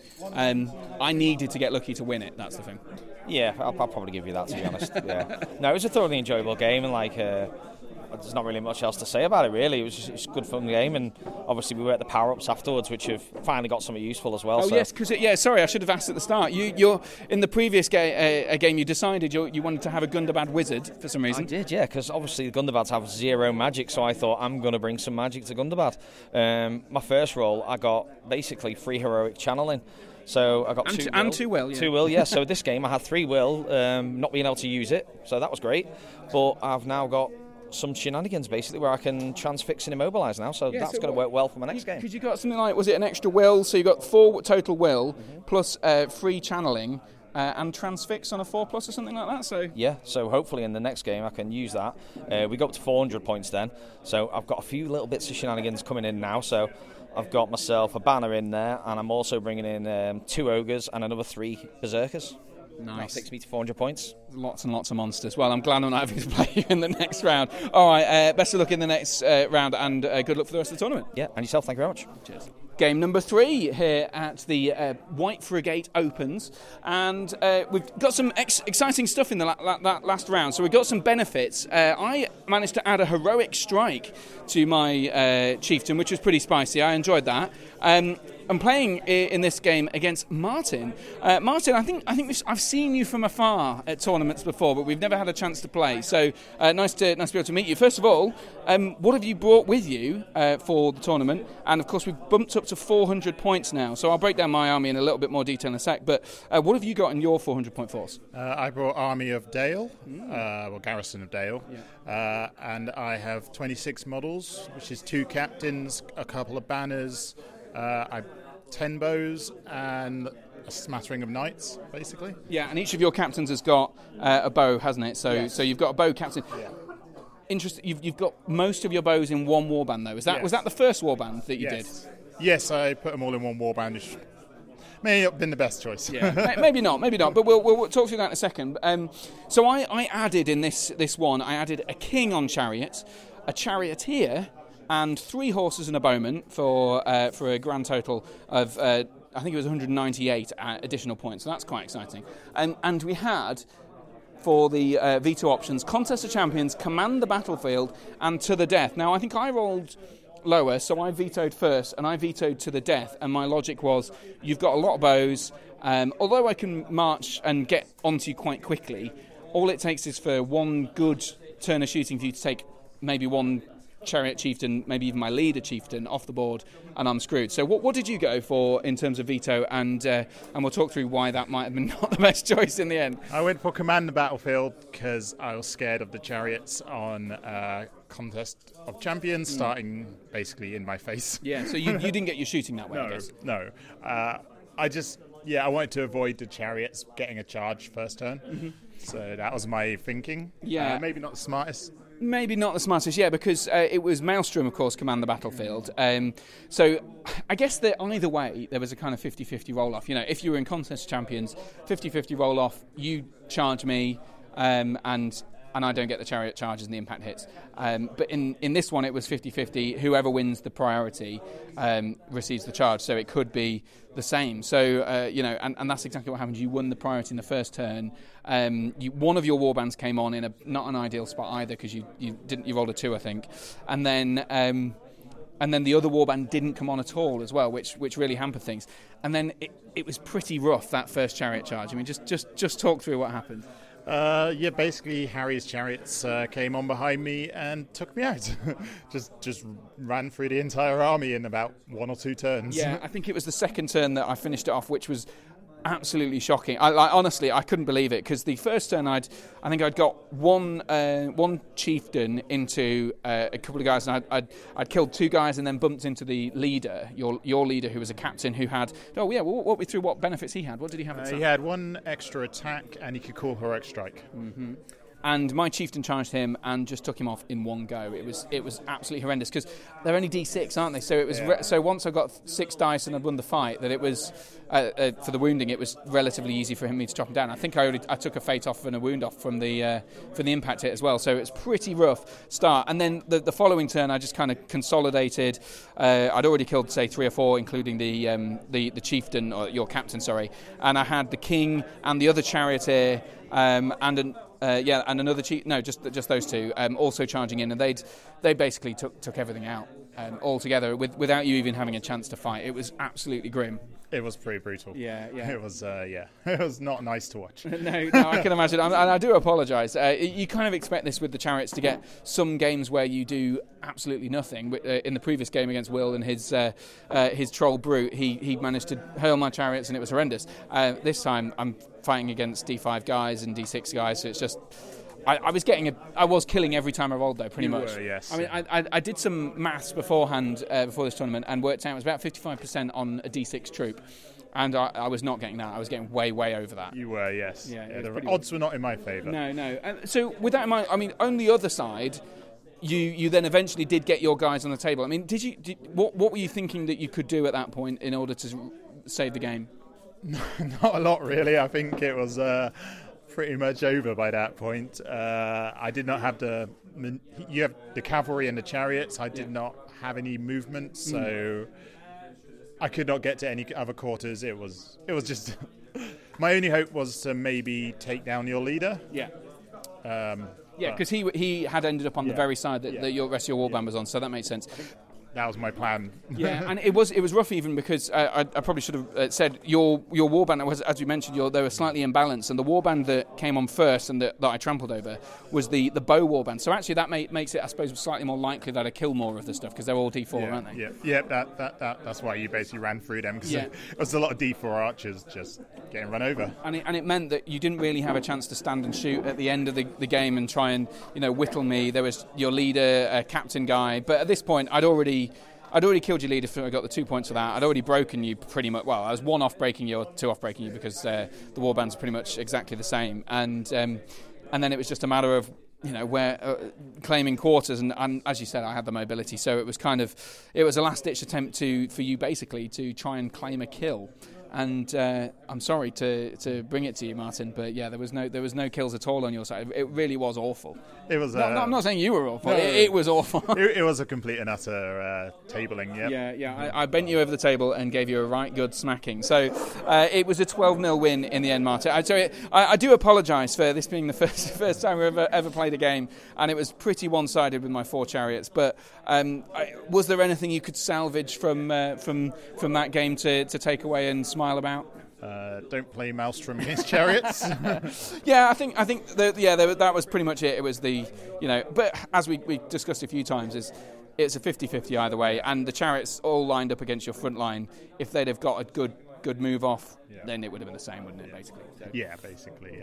I needed to get lucky to win it. That's the thing. Yeah, I'll probably give you that, to be honest. Yeah. No, it was a thoroughly enjoyable game, and there's not really much else to say about it, really. It was a good fun game, and obviously we were at the power-ups afterwards, which have finally got something useful as well. Oh, so. Yes, because sorry, I should have asked at the start. You're in the previous game you decided you wanted to have a Gundabad wizard for some reason. I did, yeah, because obviously the Gundabads have 0 magic, so I thought I'm going to bring some magic to Gundabad. My first roll, I got basically 3 heroic channeling. So I got 2 will. And 2 will, yeah. 2 will, yeah. So this game I had 3 will, not being able to use it, so that was great. But I've now got some shenanigans, basically, where I can transfix and immobilise now, so that's going to work well for my next game. Because you got something like, was it an extra will? So you got 4 total will, plus 3 channeling, and transfix on a 4+ or something like that. So yeah, so hopefully in the next game I can use that. We go up to 400 points then, so I've got a few little bits of shenanigans coming in now, so I've got myself a banner in there, and I'm also bringing in 2 ogres and another 3 berserkers. Nice. That takes me to 400 points. Lots and lots of monsters. Well, I'm glad I'm not having to play you in the next round. All right, best of luck in the next round, and good luck for the rest of the tournament. Yeah, and yourself, thank you very much. Cheers. Game number 3 here at the White Frigate Opens, and we've got some exciting stuff in the last round. So we've got some benefits. I managed to add a heroic strike to my chieftain, which was pretty spicy. I enjoyed that. I'm playing in this game against Martin. Martin, I think I've seen you from afar at tournaments before, but we've never had a chance to play. So nice to be able to meet you. First of all, what have you brought with you for the tournament? And of course, we've bumped up to 400 points now. So I'll break down my army in a little bit more detail in a sec. But what have you got in your 400-point force? I brought Army of Dale, Garrison of Dale, and I have 26 models, which is 2 captains, a couple of banners. 10 bows and a smattering of knights, basically. Yeah, and each of your captains has got a bow, hasn't it? So, yes. So you've got a bow captain. Yeah. Interesting. You've got most of your bows in one warband, though. Was that the first warband that you did? Yes, I put them all in one warband. Which may not have been the best choice. Yeah, maybe not. But we'll talk through that in a second. So I added in this one, I added a king on chariots, a charioteer, and 3 horses and a bowman for a grand total of I think it was 198 additional points. So that's quite exciting. And we had for the veto options, Contest of Champions, Command the Battlefield, and To the Death. Now I think I rolled lower, so I vetoed first, and I vetoed To the Death. And my logic was, you've got a lot of bows. Although I can march and get onto you quite quickly, all it takes is for one good turn of shooting for you to take maybe one chariot chieftain, maybe even my leader chieftain off the board, and I'm screwed. So what did you go for in terms of veto, and we'll talk through why that might have been not the best choice in the end. I went for Command the Battlefield because I was scared of the chariots on Contest of Champions starting basically in my face. Yeah, so you didn't get your shooting that way, I guess. No. I wanted to avoid the chariots getting a charge first turn. Mm-hmm. So that was my thinking. Yeah. Maybe not the smartest. Maybe not the smartest, because it was Maelstrom, of course, Command the Battlefield. So I guess that either way, there was a kind of 50-50 roll-off. You know, if you were in Contest Champions, 50-50 roll-off, you charge me, and I don't get the chariot charges and the impact hits. But in this one, it was 50-50. Whoever wins the priority receives the charge. So it could be the same. So, and that's exactly what happened. You won the priority in the first turn. One of your warbands came on in not an ideal spot either, because you rolled a 2, I think. And then the other warband didn't come on at all as well, which really hampered things. And then it was pretty rough, that first chariot charge. I mean, just talk through what happened. Basically Harry's chariots came on behind me and took me out. just ran through the entire army in about 1 or 2 turns. Yeah, I think it was the second turn that I finished it off, which was absolutely shocking. Honestly, I couldn't believe it, because the first turn I think I'd got one chieftain into a couple of guys, and I'd killed 2 guys and then bumped into the leader, your leader, who was a captain who had walk me through what benefits he had. What did he have? He had 1 extra attack, and he could call heroic strike. Mm-hmm. And my chieftain charged him and just took him off in one go. It was absolutely horrendous, because they're only D6, aren't they? So it was so once I got 6 dice and I'd won the fight, that it was for the wounding, it was relatively easy for me to chop him down. I think I took a fate off and a wound off from the impact hit as well. So it was pretty rough start. And then the following turn, I just kind of consolidated. I'd already killed, say, 3 or 4, including the chieftain, or your captain, sorry. And I had the king and the other charioteer and another just those 2 also charging in, and they basically took everything out all together without you even having a chance to fight. It was absolutely grim. It was pretty brutal. Yeah. It was it was not nice to watch. No, I can imagine. And I do apologise. You kind of expect this with the chariots, to get some games where you do absolutely nothing. In the previous game against Will and his troll brute, he managed to hurl my chariots, and it was horrendous. This time I'm fighting against D5 guys and D6 guys, so it's just I was killing every time I rolled, though, pretty much. Were, yes. I mean, I did some maths beforehand, before this tournament, and worked out it was about 55% on a D6 troop. And I was not getting that. I was getting way, way over that. You were, yes. Yeah, the odds were not in my favour. No. So with that in mind, I mean, on the other side, you then eventually did get your guys on the table. I mean, what were you thinking that you could do at that point in order to save the game? Not a lot, really. I think it was pretty much over by that point. I did not have you have the cavalry and the chariots. I did not have any movement, so I could not get to any other quarters. It was just my only hope was to maybe take down your leader. Yeah. Because he had ended up on the very side that the rest of your warband was on, so that made sense. that was my plan. Yeah, and it was rough even because I probably should have said your warband was, as you mentioned, they were slightly imbalanced, and the warband that came on first and that I trampled over was the bow warband. So actually that makes it, I suppose, slightly more likely that I kill more of the stuff because they're all D4, aren't they? Yeah. That's why you basically ran through them, because it was a lot of D4 archers just getting run over. And it meant that you didn't really have a chance to stand and shoot at the end of the game and try and whittle me. There was your leader, captain guy, but at this point I'd already killed your leader. I got the 2 points for that. I'd already broken you pretty much. Well, I was 1 off breaking you or 2 off breaking you because the warbands are pretty much exactly the same. And then it was just a matter of where claiming quarters. And as you said, I had the mobility, so it was a last ditch attempt for you basically to try and claim a kill. And I'm sorry to bring it to you, Martin, but yeah, there was no kills at all on your side. It really was awful. It was. I'm not saying you were awful. No, it was awful. It was a complete and utter tabling. Yep. Yeah. I bent you over the table and gave you a right good smacking. So it was a 12-0 win in the end, Martin. I do apologise for this being the first time we've ever played a game, and it was pretty one-sided with my 4 chariots. But was there anything you could salvage from that game to take away and smile about? Don't play Maelstrom against chariots. Yeah, I think that was pretty much it. It was but as we discussed a few times, it's a 50-50 either way, and the chariots all lined up against your front line. If they'd have got a good move off, then it would have been the same, wouldn't it? Basically. So, basically.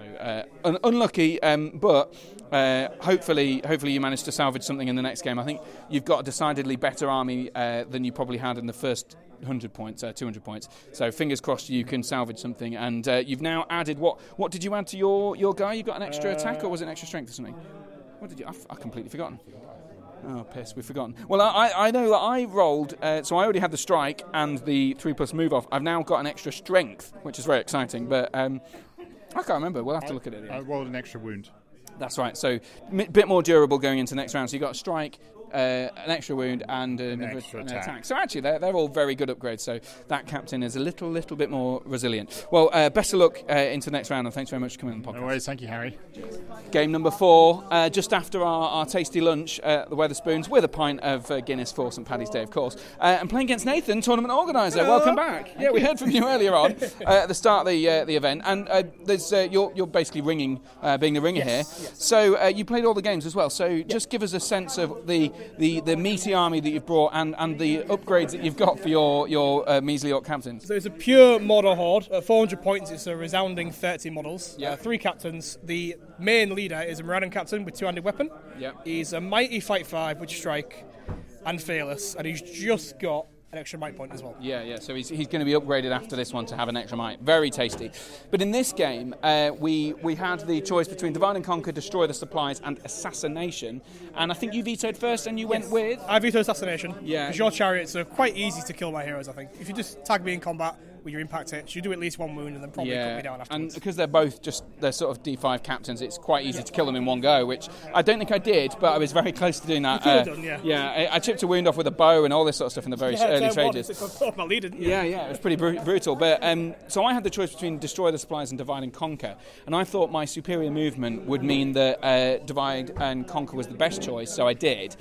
So unlucky, but hopefully you managed to salvage something in the next game. I think you've got a decidedly better army than you probably had in the first 100 points, 200 points. So fingers crossed you can salvage something. And you've now added what did you add to your guy? You got an extra attack, or was it an extra strength or something? What did you? I've completely forgotten. Oh, piss, we've forgotten. Well, I know that I rolled, so I already had the strike and the 3+ move off. I've now got an extra strength, which is very exciting, but I can't remember. We'll have to look at it. I rolled an extra wound. That's right, so a bit more durable going into next round. So you got a strike, an extra wound, and an attack. So actually, they're all very good upgrades. So that captain is a little bit more resilient. Well, best of luck into the next round, and thanks very much for coming on the podcast. No worries, thank you, Harry. Game number 4, just after our tasty lunch at the Wetherspoons, with a pint of Guinness for St Paddy's Day, of course, and playing against Nathan, tournament organiser. Welcome back. Yeah, we heard from you earlier on at the start of the event, and there's you're basically ringing, being the ringer here. Yes. So you played all the games as well. So just give us a sense of the meaty army that you've brought and the upgrades that you've got for your measly orc captains. So it's a pure model horde. At 400 points, it's a resounding 30 models. 3 captains. The main leader is a Moradin captain with 2-handed weapon. He's a mighty fight 5 with strike and fearless, and he's just got an extra might point as well. Yeah. So he's going to be upgraded after this one to have an extra might. Very tasty. But in this game, we had the choice between Divide and Conquer, Destroy the Supplies, and Assassination. And I think you vetoed first, and you went with... I vetoed Assassination. Yeah. Because your chariots are quite easy to kill my heroes, I think. If you just tag me in combat with your impact hits, you do at least 1 wound and then probably cut me down afterwards. And because they're sort of D5 captains, it's quite easy to kill them in one go, which I don't think I did, but I was very close to doing that. You could have done, Yeah, I chipped a wound off with a bow and all this sort of stuff in the very early stages. Yeah, it was pretty brutal. But so I had the choice between Destroy the Supplies and Divide and Conquer, and I thought my superior movement would mean that Divide and Conquer was the best choice, so I did,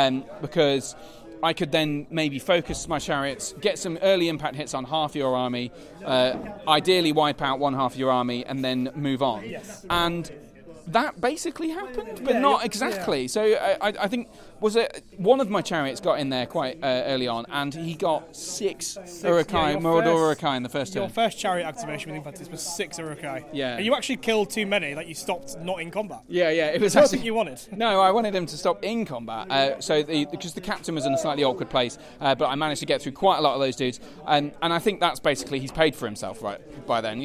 because I could then maybe focus my chariots, get some early impact hits on half your army, ideally wipe out one half of your army, and then move on. Yes. And that basically happened, but not exactly. So I think was it one of my chariots got in there quite early on, and he got 6 Urukai, Mordor Urukai in the first turn. Your first chariot activation with Infantis was 6 Urukai. Yeah. And you actually killed too many, like you stopped not in combat. Yeah. It was I don't think you wanted. No, I wanted him to stop in combat. Because the captain was in a slightly awkward place, but I managed to get through quite a lot of those dudes, and I think that's basically he's paid for himself right by then.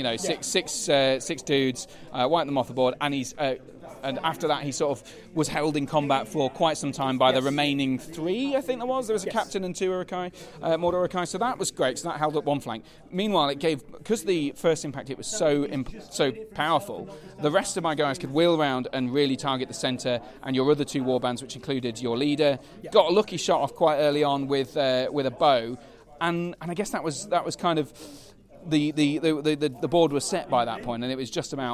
Six dudes, wipe them off the board, and he's. And after that, he sort of was held in combat for quite some time by the remaining 3, I think there was. There was a captain and 2 Urukai, Mordor Urukai, so that was great. So that held up one flank. Meanwhile, it gave, because the first impact hit was so powerful, the rest of my guys could wheel around and really target the centre, and your other 2 warbands, which included your leader, got a lucky shot off quite early on with a bow, and I guess that was kind of the board was set by that point, and it was just about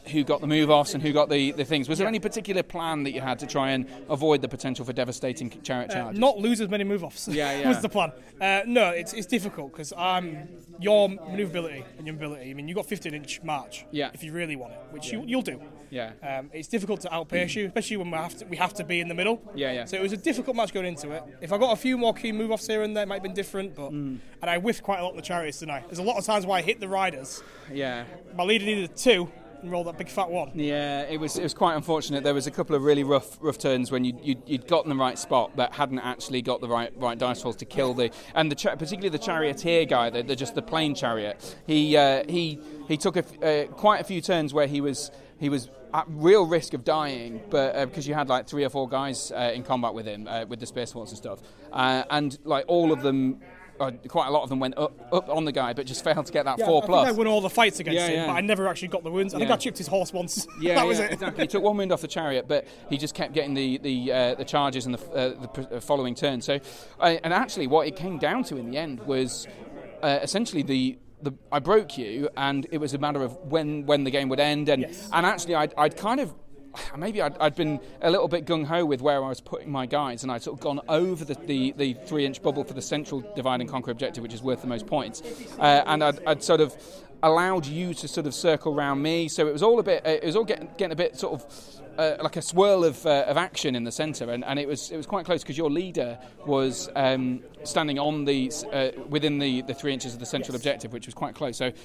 who got the move-offs and who got the things. Was there any particular plan that you had to try and avoid the potential for devastating chariot charges? Not lose as many move-offs was the plan. No, it's difficult because your manoeuvrability and your mobility, I mean, you've got 15-inch march if you really want it, which you'll do. Yeah. It's difficult to outpace you, especially when we have to be in the middle. Yeah. So it was a difficult match going into it. If I got a few more key move-offs here and there, it might have been different, but and I whiffed quite a lot in the chariots tonight. There's a lot of times where I hit the riders. Yeah. My leader needed 2 and rolled that big fat 1. Yeah, it was quite unfortunate. There was a couple of really rough turns when you'd gotten the right spot but hadn't actually got the right dice rolls to kill particularly the charioteer guy, just the plain chariot. He took quite a few turns where he was at real risk of dying, but because you had like 3 or 4 guys in combat with him with the spear swords and stuff, and like all of them. Quite a lot of them went up on the guy, but just failed to get that 4+. I think I won all the fights against him, but I never actually got the wounds. I think I chipped his horse once. That was it. Exactly. He took 1 wound off the chariot, but he just kept getting the charges and the following turn. So, and actually, what it came down to in the end was essentially I broke you, and it was a matter of when the game would end, and actually I'd kind of. Maybe I'd been a little bit gung-ho with where I was putting my guys, and I'd sort of gone over the 3-inch bubble for the central divide and conquer objective, which is worth the most points, and I'd sort of allowed you to sort of circle around me, so it was all getting a bit sort of like a swirl of action in the centre, and it was quite close because your leader was standing on within the 3 inches of the central objective, which was quite close. So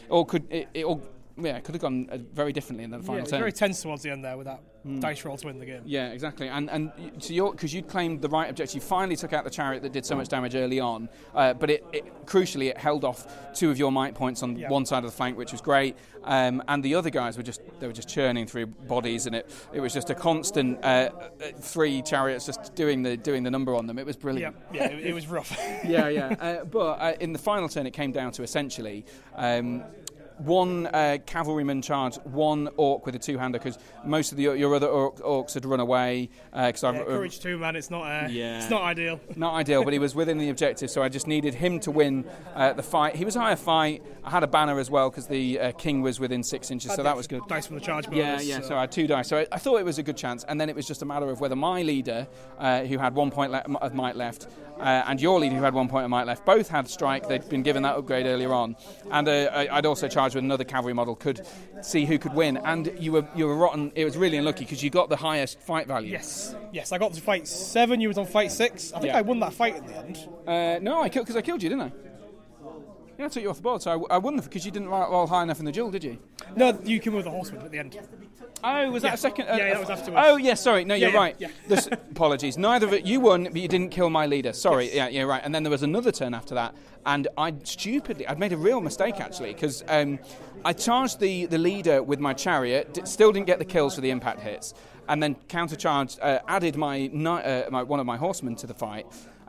it could have gone very differently in the final turn. It was very tense towards the end there with that dice roll to win the game. Yeah, exactly. And so because you'd claimed the right objective, you finally took out the chariot that did so much damage early on, but crucially it held off 2 of your might points on one side of the flank, which was great. And the other guys were just churning through bodies, and it was just a constant 3 chariots just doing the number on them. It was brilliant. Yeah, it was rough. But in the final turn, it came down to essentially. 1 cavalryman charge, 1 orc with a 2-hander, because most of your other orcs had run away. Courage 2, man, it's not ideal. Not ideal, but he was within the objective, so I just needed him to win the fight. He was a higher fight. I had a banner as well because the king was within 6 inches, so that was good. Dice from the charge bonus. So I had 2 dice. So I thought it was a good chance, and then it was just a matter of whether my leader, who had 1 point of might left, and your leader, who had 1 point of might left, both had strike. They'd been given that upgrade earlier on, and I'd also charged with another cavalry model, could see who could win, and you were rotten. It was really unlucky because you got the highest fight value. Yes, I got to fight 7. You was on fight 6. I think I won that fight in the end. No, because I killed you, didn't I? Yeah, I took you off the board, so I won because you didn't roll high enough in the duel, did you? No, you came with the horseman at the end. Oh, was that a second? That was afterwards. Oh, yeah, sorry. No, you're right. Yeah. Apologies. Neither of it. You won, but you didn't kill my leader. Sorry. Yes. Yeah, you're right. And then there was another turn after that, and I'd made a real mistake, actually, because I charged the leader with my chariot, still didn't get the kills for the impact hits, and then countercharged, added my one of my horsemen to the fight.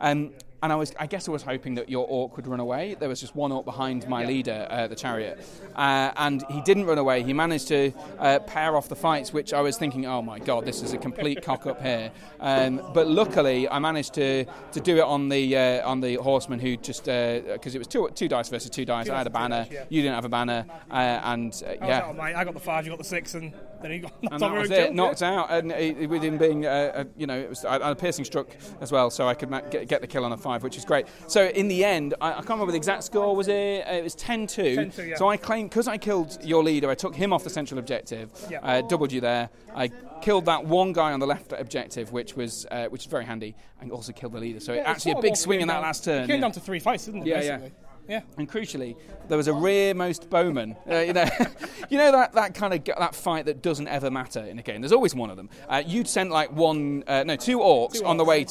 And I guess I was hoping that your orc would run away. There was just 1 orc behind my leader, the chariot, and he didn't run away. He managed to pair off the fights, which I was thinking, oh my god, this is a complete cock up here. But luckily, I managed to do it on the horseman, who just because it was 2 dice versus 2 dice. I had a banner. You didn't have a banner, I got the 5. You got the 6, and then he got knocked out. And with him being, it was I had a piercing struck as well, so I could get the kill on a 5. Which is great. So in the end, I can't remember the exact score. Was it was 10-2. 10-2, yeah. So I claimed, because I killed your leader, I took him off the central objective. Yeah. Doubled you there. I killed that 1 guy on the left objective, which is very handy, and also killed the leader. So actually a big swing in that last turn. It came down to 3 fights, didn't it? Yeah. Yeah. And crucially, there was a rearmost bowman. You know that kind of that fight that doesn't ever matter in a game. There's always one of them. You'd sent like 2 orcs on the way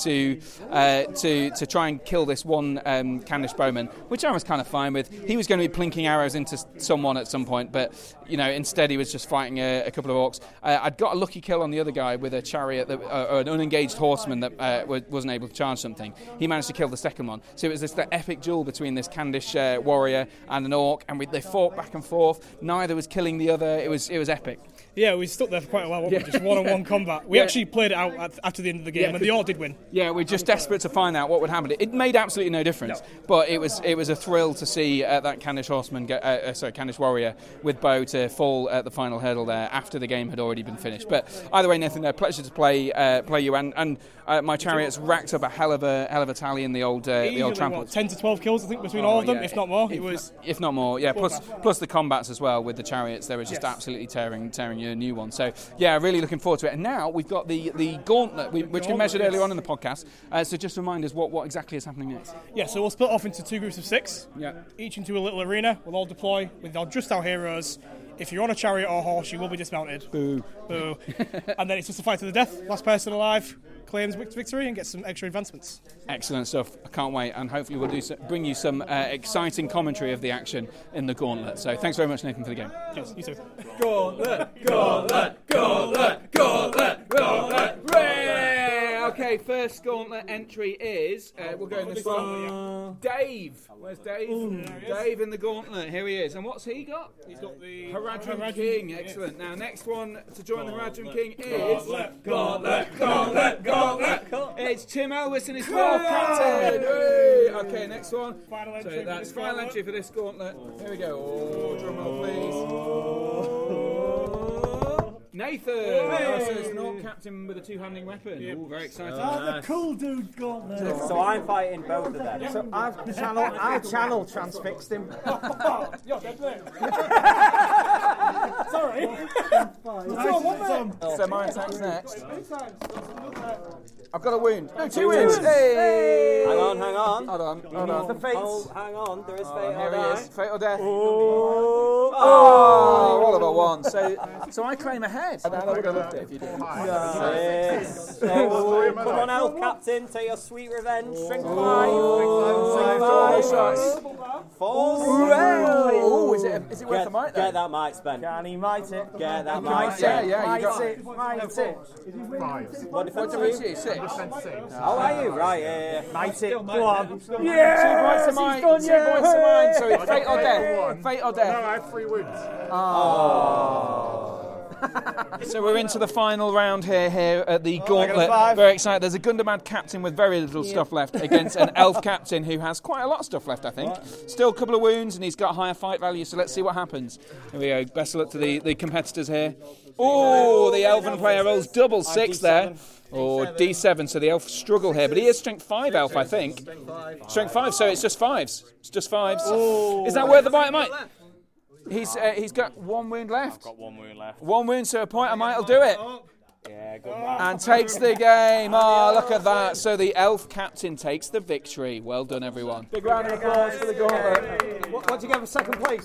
to try and kill this one Candish bowman, which I was kind of fine with. He was going to be plinking arrows into someone at some point, but instead he was just fighting a couple of orcs. I'd got a lucky kill on the other guy with a chariot or an unengaged horseman that wasn't able to charge something. He managed to kill the second one. So it was this epic duel between this Candish warrior and an orc, and they fought back and forth. Neither was killing the other. It was epic. Yeah, we stuck there for quite a while, weren't we? Just one-on-one combat. We actually played it out after the end of the game, and they all did win. Yeah, we're just desperate to find out what would happen. It made absolutely no difference, but it was a thrill to see that Canish horseman, Canish warrior with bow to fall at the final hurdle there after the game had already been finished. But either way, Nathan, pleasure to play you, and my Chariots racked up a hell of a tally in the old trample. 10 to 12 kills, I think, between all of them, if not more. If not more, yeah. Plus the combats as well with the Chariots, they were just absolutely tearing you a new one. So yeah, really looking forward to it. And now we've got the gauntlet, which we measured earlier on in the podcast. So just remind us what exactly is happening next. Yeah, so we'll split off into 2 groups of 6. Yeah. Each into a little arena. We'll all deploy with just our heroes. If you're on a chariot or horse, you will be dismounted. Boo. And then it's just a fight to the death. Last person alive claims victory and gets some extra advancements. Excellent stuff. I can't wait, and hopefully we'll bring you some exciting commentary of the action in the gauntlet. So thanks very much, Nathan, for the game. Cheers, you too. Gauntlet, gauntlet, gauntlet, gauntlet, gauntlet. Okay, first gauntlet entry is, we'll go in this one. Dave. Where's Dave? Dave in the gauntlet. Here he is. And what's he got? He's got the Haradrim King. Excellent. Now, next one to join the Haradrim King is... Gauntlet. It's Tim Elvis and his fourth captain. Hey. Okay, next one. Final entry. So that's final entry for this gauntlet. Here we go. Oh, drum roll, please. Nathan! So it's an orc captain with a two-handing weapon. Yep. Ooh, very exciting. The cool dude gauntlet. So I'm fighting both of them. So I've channel transfixed him. You're dead there. Sorry. So my attack's next. I've got a wound. No, 2 wounds. Hey! Hang on. Hold on. The fates. Hang on, there is fate. Here he is. Fate or death. Oh, all of a one. So I claim ahead. I would have loved it if you did. Yes. Come on, Elf Captain, take your sweet revenge. Strength 5. Oh, is it worth the might then? Get that might, Spen. Can he might it? Get that might. Yeah, you got it. Might it. What defense are you? 6. How are you? Right, yeah. Might it. Go on. Yeah! 2 points of mine. 2 points of mine. So it's fate or death. Fate or death. No, I have 3 wounds. Oh. So we're into the final round here at the gauntlet. Very excited. There's a Gundamad captain with very little stuff left against an elf captain who has quite a lot of stuff left, I think. Still a couple of wounds, and he's got higher fight value, so let's see what happens. Here we go. Best of luck to the competitors here. Oh, the elven player rolls double 6 there. Or D7, so the elf struggle here. But he is strength 5 elf, I think. Strength 5, so it's just 5s. It's just 5s. Is that worth the bite of might? He's got 1 wound left. I've got 1 wound left. 1 wound, so a point of might will do it. Yeah, good man. And takes the game. Oh, look at that. So the elf captain takes the victory. Well done, everyone. Big round of applause for the gauntlet. What do you get for second place?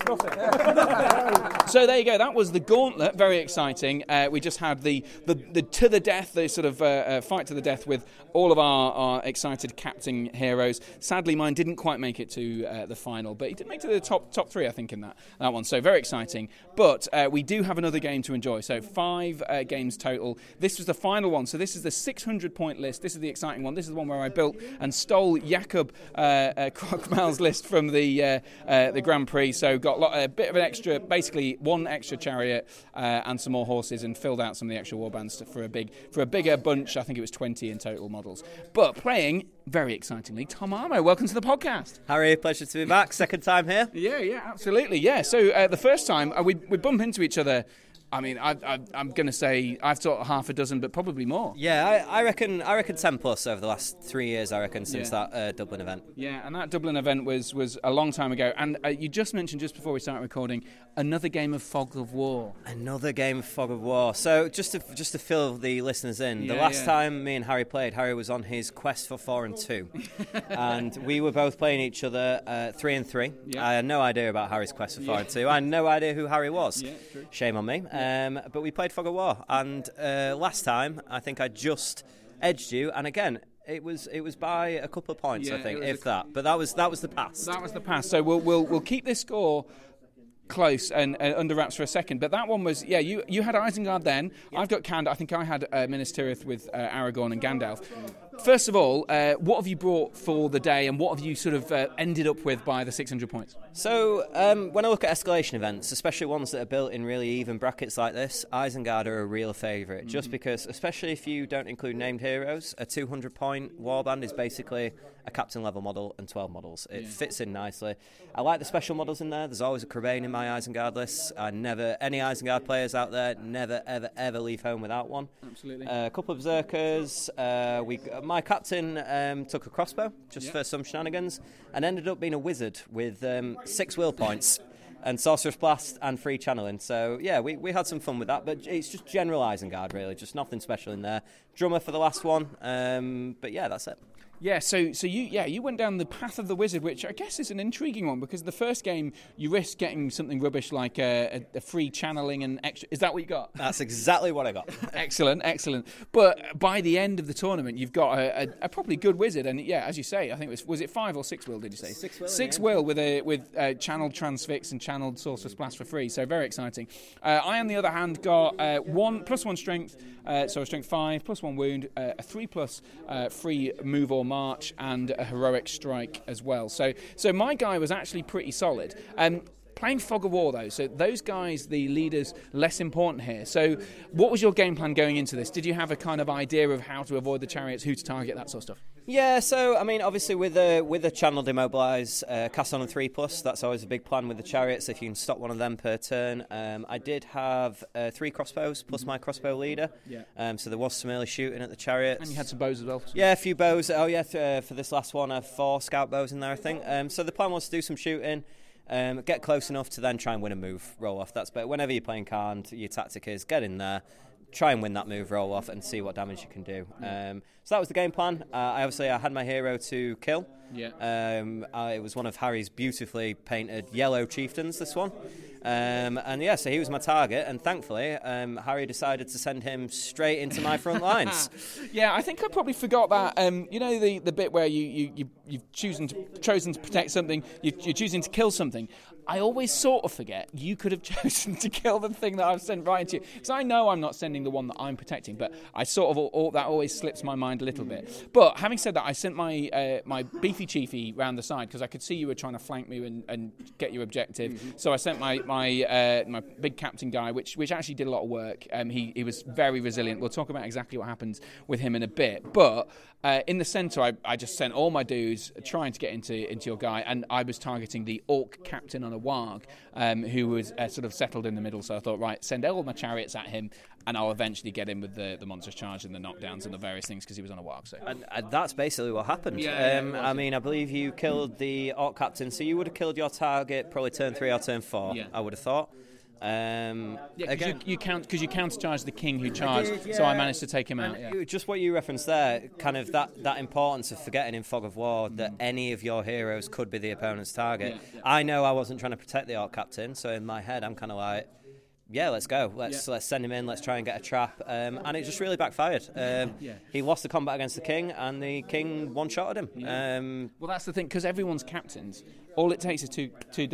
Nothing. So there you go. That was the gauntlet. Very exciting. We just had the to the death, the sort of fight to the death with all of our excited captain heroes. Sadly, mine didn't quite make it to the final, but he did make it to the top 3, I think, in that one. So very exciting. But we do have another game to enjoy. So 5 games total. This was the final one. So this is the 600-point list. This is the exciting one. This is the one where I built and stole Jakob Krokmal's list from the Grand Prix. So got a bit of an extra, basically 1 extra chariot and some more horses, and filled out some of the extra warbands for a bigger bunch. I think it was 20 in total models. But playing, very excitingly, Tom Armo. Welcome to the podcast. Harry, pleasure to be back. Second time here. Yeah, absolutely. Yeah. So the first time we bump into each other. I mean, I'm going to say I've taught half a dozen, but probably more. Yeah, I reckon 10 plus over the last 3 years, I reckon, since that Dublin event. Yeah, and that Dublin event was a long time ago. And you just mentioned, just before we started recording, another game of Fog of War. Another game of Fog of War. So just to fill the listeners in, the last time me and Harry played, Harry was on his quest for 4 and 2. And we were both playing each other 3 and 3. Yeah. I had no idea about Harry's quest for 4 and 2. I had no idea who Harry was. Yeah, true. Shame on me. But we played Fog of War, and last time I think I just edged you, and again it was by a couple of points, I think, if that. But that was the past. That was the past. So we'll keep this score close and under wraps for a second, but that one was you had Isengard then. I've got Kand. I think I had Minas Tirith with Aragorn and Gandalf. first of all, what have you brought for the day, and what have you sort of ended up with by the 600 points? So, when I look at escalation events, especially ones that are built in really even brackets like this, Isengard are a real favourite, just because, especially if you don't include named heroes, a 200-point warband is basically a captain-level model and 12 models. It fits in nicely. I like the special models in there. There's always a Crebain in my Isengard list. Any Isengard players out there, never, ever, ever leave home without one. Absolutely. A couple of Berserkers. My captain took a crossbow just for some shenanigans and ended up being a wizard with 6 will points and Sorcerer's Blast and free channeling. So, yeah, we had some fun with that, but it's just general Isengard, really. Just nothing special in there. Drummer for the last one, but yeah, that's it. Yeah, so you went down the path of the wizard, which I guess is an intriguing one, because the first game you risk getting something rubbish like a free channeling and extra. Is that what you got? That's exactly what I got. Excellent. But by the end of the tournament, you've got a probably good wizard, and yeah, as you say, I think was it 5 or 6 will? Did you say 6 will? 6 will with channeled transfix and channeled Sorcerer's Blast for free. So very exciting. I, on the other hand, got +1 strength, so a strength 5 +1 wound, a 3+ free move or march, and a heroic strike as well. So my guy was actually pretty solid. Playing Fog of War, though, so those guys, the leaders, less important here. So what was your game plan going into this? Did you have a kind of idea of how to avoid the chariots, who to target, that sort of stuff? Yeah, so, I mean, obviously with a channeled immobilise, cast on a 3+, that's always a big plan with the chariots, if you can stop one of them per turn. I did have 3 crossbows plus my crossbow leader, so there was some early shooting at the chariots. And you had some bows as well? Yeah, a few bows. For this last one, I have 4 scout bows in there, I think. So the plan was to do some shooting, get close enough to then try and win a move roll off. That's better. Whenever you're playing Khand, your tactic is get in there, try and win that move roll off, and see what damage you can do. So that was the game plan. I had my hero to kill. It was one of Harry's beautifully painted yellow chieftains, this one. So he was my target, and thankfully Harry decided to send him straight into my front lines. Yeah, I think I probably forgot that. The bit where you've chosen to protect something, you're choosing to kill something. I always sort of forget you could have chosen to kill the thing that I've sent right into you, because I know I'm not sending the one that I'm protecting, but I sort of that always slips my mind a little bit. But having said that, I sent my beefy chiefy round the side because I could see you were trying to flank me and get your objective. So I sent my big captain guy, which actually did a lot of work. He was very resilient. We'll talk about exactly what happens with him in a bit. But in the centre, I just sent all my dudes trying to get into your guy, and I was targeting the orc captain on a warg, who was sort of settled in the middle. So I thought, right, send all my chariots at him, and I'll eventually get in with the monstrous charge and the knockdowns and the various things because he was on a warg. So. And that's basically what happened. I believe you killed the orc captain, so you would have killed your target probably turn 3 or turn 4. I would have thought. Because you countercharged the king who charged, so I managed to take him out. Just what you referenced there, kind of that importance of forgetting in Fog of War that any of your heroes could be the opponent's target. I know I wasn't trying to protect the orc captain, so in my head I'm kind of like, yeah, let's go. Let's send him in. Let's try and get a trap. And it just really backfired. He lost the combat against the king, and the king one-shotted him. Well, that's the thing, because everyone's captains. All it takes is two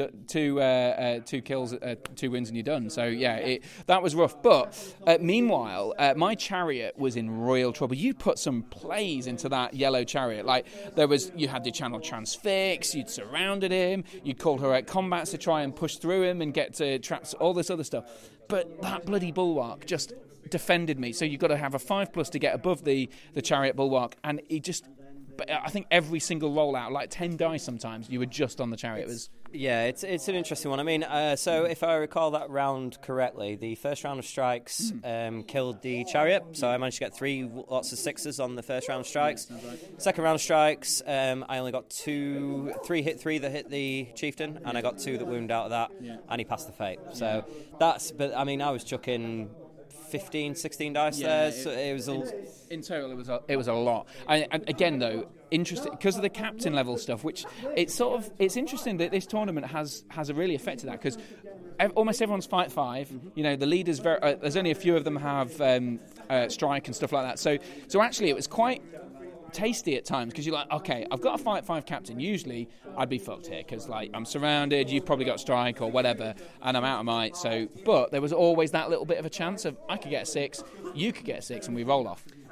kills, 2 wins, and you're done. So that was rough. But meanwhile, my chariot was in royal trouble. You put some plays into that yellow chariot. Like you had the channel transfix. You'd surrounded him. You'd called her out combats to try and push through him and get to traps. All this other stuff. But that bloody bulwark just defended me. So you've got to have a 5+ to get above the chariot bulwark, and it just. But I think every single rollout, like 10 dice sometimes, you were just on the chariot. It's an interesting one. I mean, so if I recall that round correctly, the first round of strikes killed the chariot. So I managed to get 3 lots of 6s on the first round of strikes. Second round of strikes, I only got 3 that hit the chieftain, and I got 2 that wounded out of that, and he passed the fate. So but I mean, I was chucking 15, 16 dice there. So it was in total, it was a lot. And again, though, interesting because of the captain level stuff, which it's interesting that this tournament has really affected that, because almost everyone's fight 5. You know, the leaders there's only a few of them have strike and stuff like that. So actually, it was quite tasty at times, because you're like, okay, I've got a fight 5 captain. Usually I'd be fucked here because like I'm surrounded, you've probably got strike or whatever, and I'm out of might. But there was always that little bit of a chance of I could get a 6, you could get a 6, and we roll off.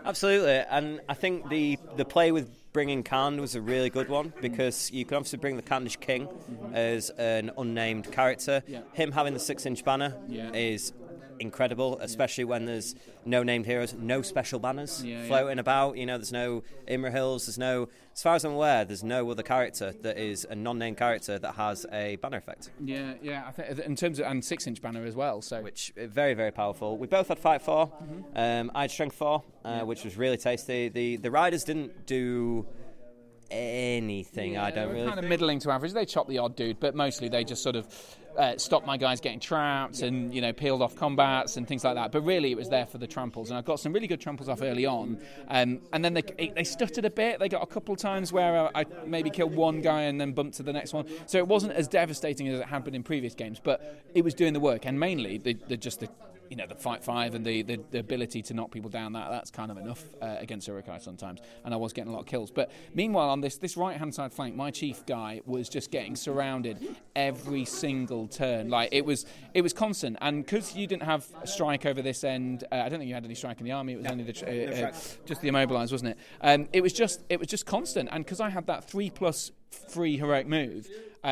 Absolutely, and I think the play with bringing Khan was a really good one, because you can obviously bring the Khandish King as an unnamed character. Him having the 6-inch banner is incredible, especially when there's no named heroes, no special banners floating about. There's no Imrahils, there's no, as far as I'm aware, there's no other character that is a non-named character that has a banner effect. I think in terms of, and 6-inch banner as well, so which is very, very powerful. We both had Fight 4. I had Strength 4, which was really tasty. The riders didn't do anything. I don't really kind of middling to average. They chopped the odd dude, but mostly they just sort of stopped my guys getting trapped and peeled off combats and things like that. But really it was there for the tramples, and I got some really good tramples off early on, and then they stuttered a bit. They got a couple of times where I maybe killed one guy and then bumped to the next one, so it wasn't as devastating as it had been in previous games, but it was doing the work. And mainly the Fight 5 and the ability to knock people down, that's kind of enough against Uruk-hai sometimes, and I was getting a lot of kills. But meanwhile, on this right hand side flank, my chief guy was just getting surrounded every single turn. Like it was constant, and because you didn't have a strike over this end, I don't think you had any strike in the army. It was only just the immobilized, wasn't it? It was just constant, and because I had that 3+ free heroic move,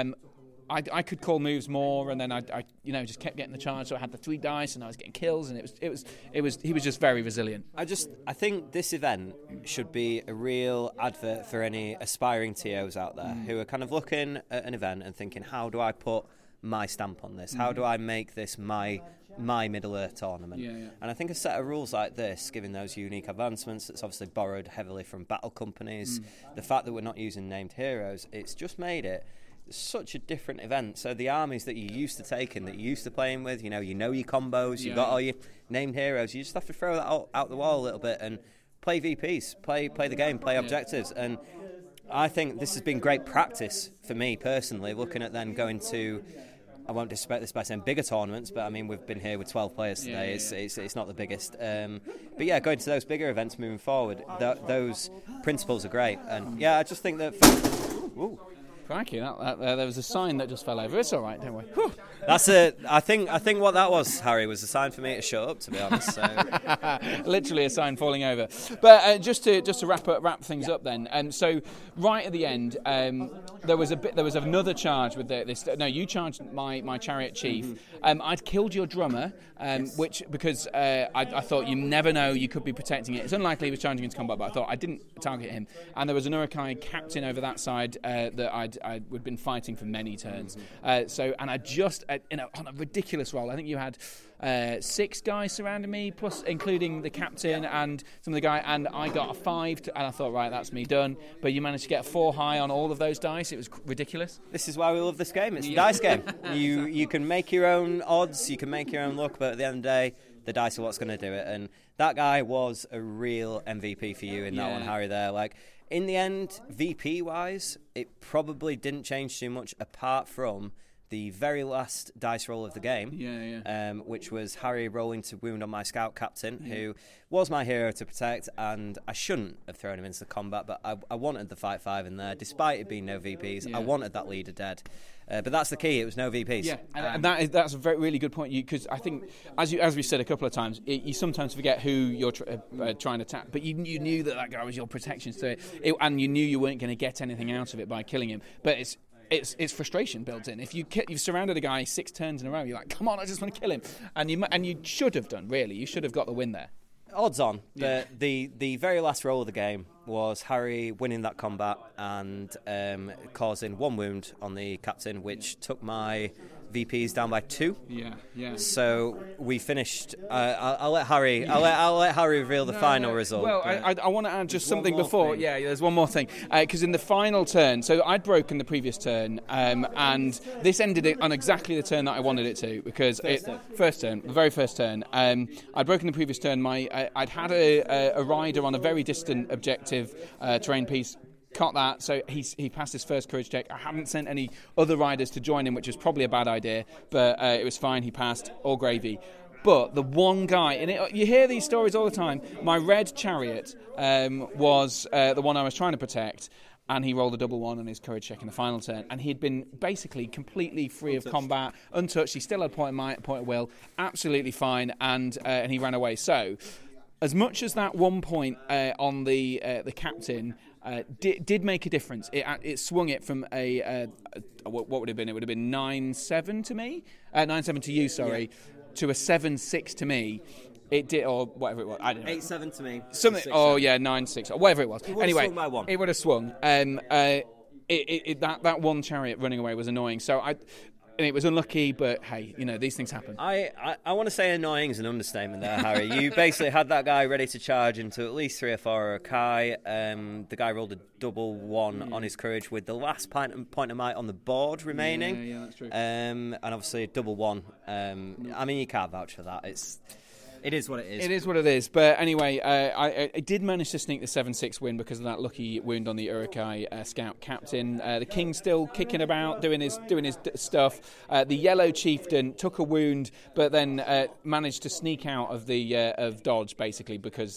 I could call moves more, and then I just kept getting the charge. So I had the 3 dice, and I was getting kills, and he was just very resilient. I think this event should be a real advert for any aspiring TOs out there who are kind of looking at an event and thinking, how do I put my stamp on this? How do I make this my Middle-earth tournament? And I think a set of rules like this, giving those unique advancements, that's obviously borrowed heavily from battle companies, the fact that we're not using named heroes, it's just made it such a different event. So the armies that you used to taking, that you used to playing with, you know your combos, you've got all your named heroes, you just have to throw that out the wall a little bit and play VPs, play the game, play objectives. And I think this has been great practice for me personally, looking at then going to, I won't disrespect this by saying bigger tournaments, but I mean we've been here with 12 players today. It's not the biggest, but yeah, going to those bigger events moving forward, those principles are great. And I just think that Crikey, there was a sign that just fell over. It's all right, don't worry. Whew. That's it. I think what that was, Harry, was a sign for me to shut up, to be honest. So. Literally a sign falling over. But just to wrap things up then. So right at the end, there was another charge with this. No, you charged my chariot chief. I'd killed your drummer, which because I thought you never know, you could be protecting it. It's unlikely he was charging into combat, but I thought I didn't target him. And there was an Uruk-hai captain over that side that I'd been fighting for many turns. And I just on a ridiculous roll. I think you had 6 guys surrounding me, plus including the captain and some of the guy, and I got a 5, and I thought, right, that's me done. But you managed to get a 4 high on all of those dice. It was ridiculous. This is why we love this game. It's a dice game. You can make your own odds, you can make your own luck, but at the end of the day, the dice are what's going to do it. And that guy was a real MVP for you in that one, Harry. There, like in the end, VP wise, it probably didn't change too much apart from the very last dice roll of the game, which was Harry rolling to wound on my scout captain, who was my hero to protect, and I shouldn't have thrown him into the combat, but I wanted the Fight 5 in there, despite it being no VPs. I wanted that leader dead. But that's the key, it was no VPs. Yeah, and that's a really good point, because I think, as we said a couple of times, you sometimes forget who you're trying to attack, but you knew that guy was your protection, and you knew you weren't going to get anything out of it by killing him. But it's frustration built in. If you've surrounded a guy 6 turns in a row, you're like, come on, I just want to kill him, and you should have done. Really, you should have got the win there. Odds on. The very last roll of the game was Harry winning that combat and causing 1 wound on the captain, which took my VPs down by 2. Yeah. So we finished. I'll let Harry. I'll let Harry reveal the final result. Well, I want to add just something before. Yeah, there's one more thing. Because in the final turn, so I'd broken the previous turn, and this ended it on exactly the turn that I wanted it to. Because the very first turn. I'd broken the previous turn. I'd had a rider on a very distant objective terrain piece. Caught that, so he passed his first courage check. I haven't sent any other riders to join him, which was probably a bad idea, but it was fine. He passed, all gravy. But the one guy, and you hear these stories all the time, my red chariot was the one I was trying to protect, and he rolled a double 1 on his courage check in the final turn, and he'd been basically completely free of combat, untouched. He still had point of will, absolutely fine, and he ran away. So as much as that 1 point on the captain did make a difference. It swung it from what would it have been? It would have been 9-7 to me, 9-7 to you. Sorry, to a 7-6 to me. It did, or whatever it was. I don't know. 8-7 to me. Something. 6-7. Oh yeah, 9-6 or whatever it was. It would anyway, have swung by 1. It would have swung. That one chariot running away was annoying. And it was unlucky, but hey, these things happen. I want to say annoying is an understatement there, Harry. You basically had that guy ready to charge into at least 3 or 4 Kai. The guy rolled a double 1 on his courage with the last point of might on the board remaining. Yeah, that's true. And obviously a double 1. I mean, you can't vouch for that. It is what it is. It is what it is. But anyway, I did manage to sneak the 7-6 win because of that lucky wound on the Uruk-hai Scout captain. The King still kicking about, doing his stuff. The Yellow Chieftain took a wound, but then managed to sneak out of of dodge, basically, because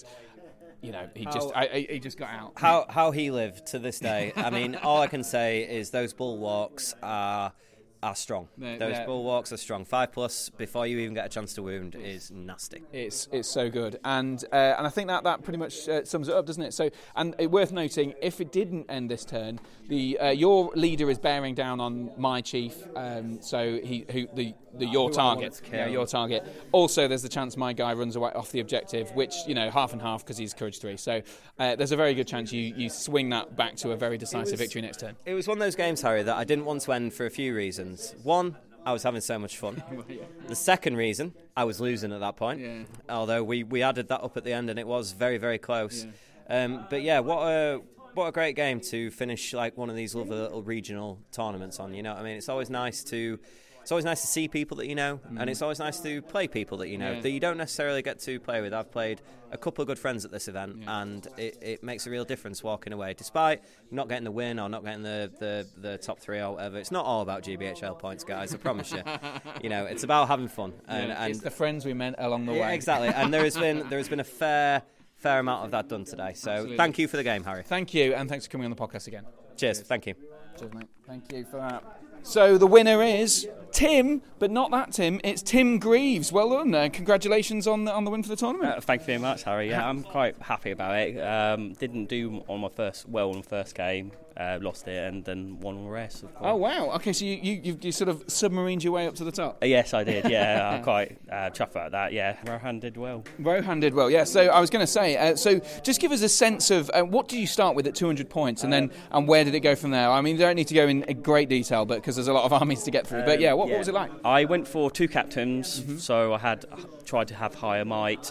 he just got out. How he lived to this day. I mean, all I can say is those bulwarks are strong. Those bulwarks are strong. 5+ before you even get a chance to wound is nasty. It's so good, and I think that pretty much sums it up, doesn't it? So, and worth noting, if it didn't end this turn, your leader is bearing down on my chief. So your target. Yeah, your target. Also, there's the chance my guy runs away off the objective, which half and half because he's courage 3. So there's a very good chance you swing that back to a very decisive victory next turn. It was one of those games, Harry, that I didn't want to end for a few reasons. One, I was having so much fun. The second reason, I was losing at that point. Yeah. Although we added that up at the end, and it was very, very close. Yeah. But yeah, what a great game to finish like one of these lovely little regional tournaments on. What I mean? It's always nice to see people that and it's always nice to play people that that you don't necessarily get to play with. I've played a couple of good friends at this event, and it makes a real difference walking away, despite not getting the win or not getting the top 3 or whatever. It's not all about GBHL points, guys. I promise you. It's about having fun. And it's the friends we met along the way. Yeah, exactly. And there has been a fair amount of that done today. So Absolutely. Thank you for the game, Harry. Thank you, and thanks for coming on the podcast again. Cheers. Thank you. Cheers, mate. Thank you for that. So the winner is Tim, but not that Tim. It's Tim Greaves. Well done. Congratulations on the win for the tournament. Thank you very much, Harry. Yeah, I'm quite happy about it. Didn't do on my first game. Lost it and then won the rest. Oh wow! Okay, so you sort of submarined your way up to the top. Yes, I did. Yeah, I'm quite chuffed about that. Yeah, Rohan did well. Yeah. So I was going to say, so just give us a sense of what did you start with at 200 points, and where did it go from there? I mean, you don't need to go in great detail, but because there's a lot of armies to get through. But what was it like? I went for 2 captains, so I had tried to have higher might.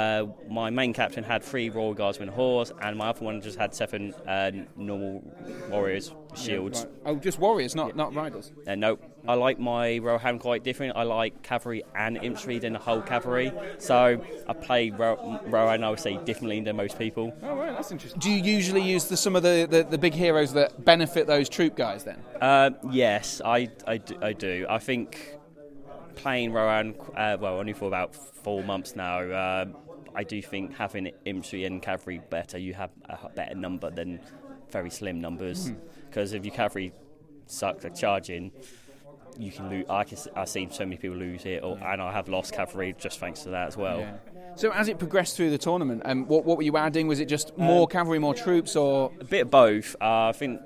My main captain had 3 Royal Guardsmen horse, and my other one just had 7 normal warriors shields. Right. Oh, just warriors, not riders? No, I like my Rohan quite different. I like cavalry and infantry than the whole cavalry, so I play Rohan, I would say, differently than most people. Oh right, that's interesting. Do you usually use some of the big heroes that benefit those troop guys then? Yes, I do. I think playing Rohan, only for about 4 months now, I do think having infantry and cavalry better, you have a better number than very slim numbers. Because if your cavalry sucks at charging, you can lose. I've seen so many people lose it, and I have lost cavalry just thanks to that as well. Yeah. So as it progressed through the tournament, what were you adding? Was it just more cavalry, more troops, or a bit of both? I think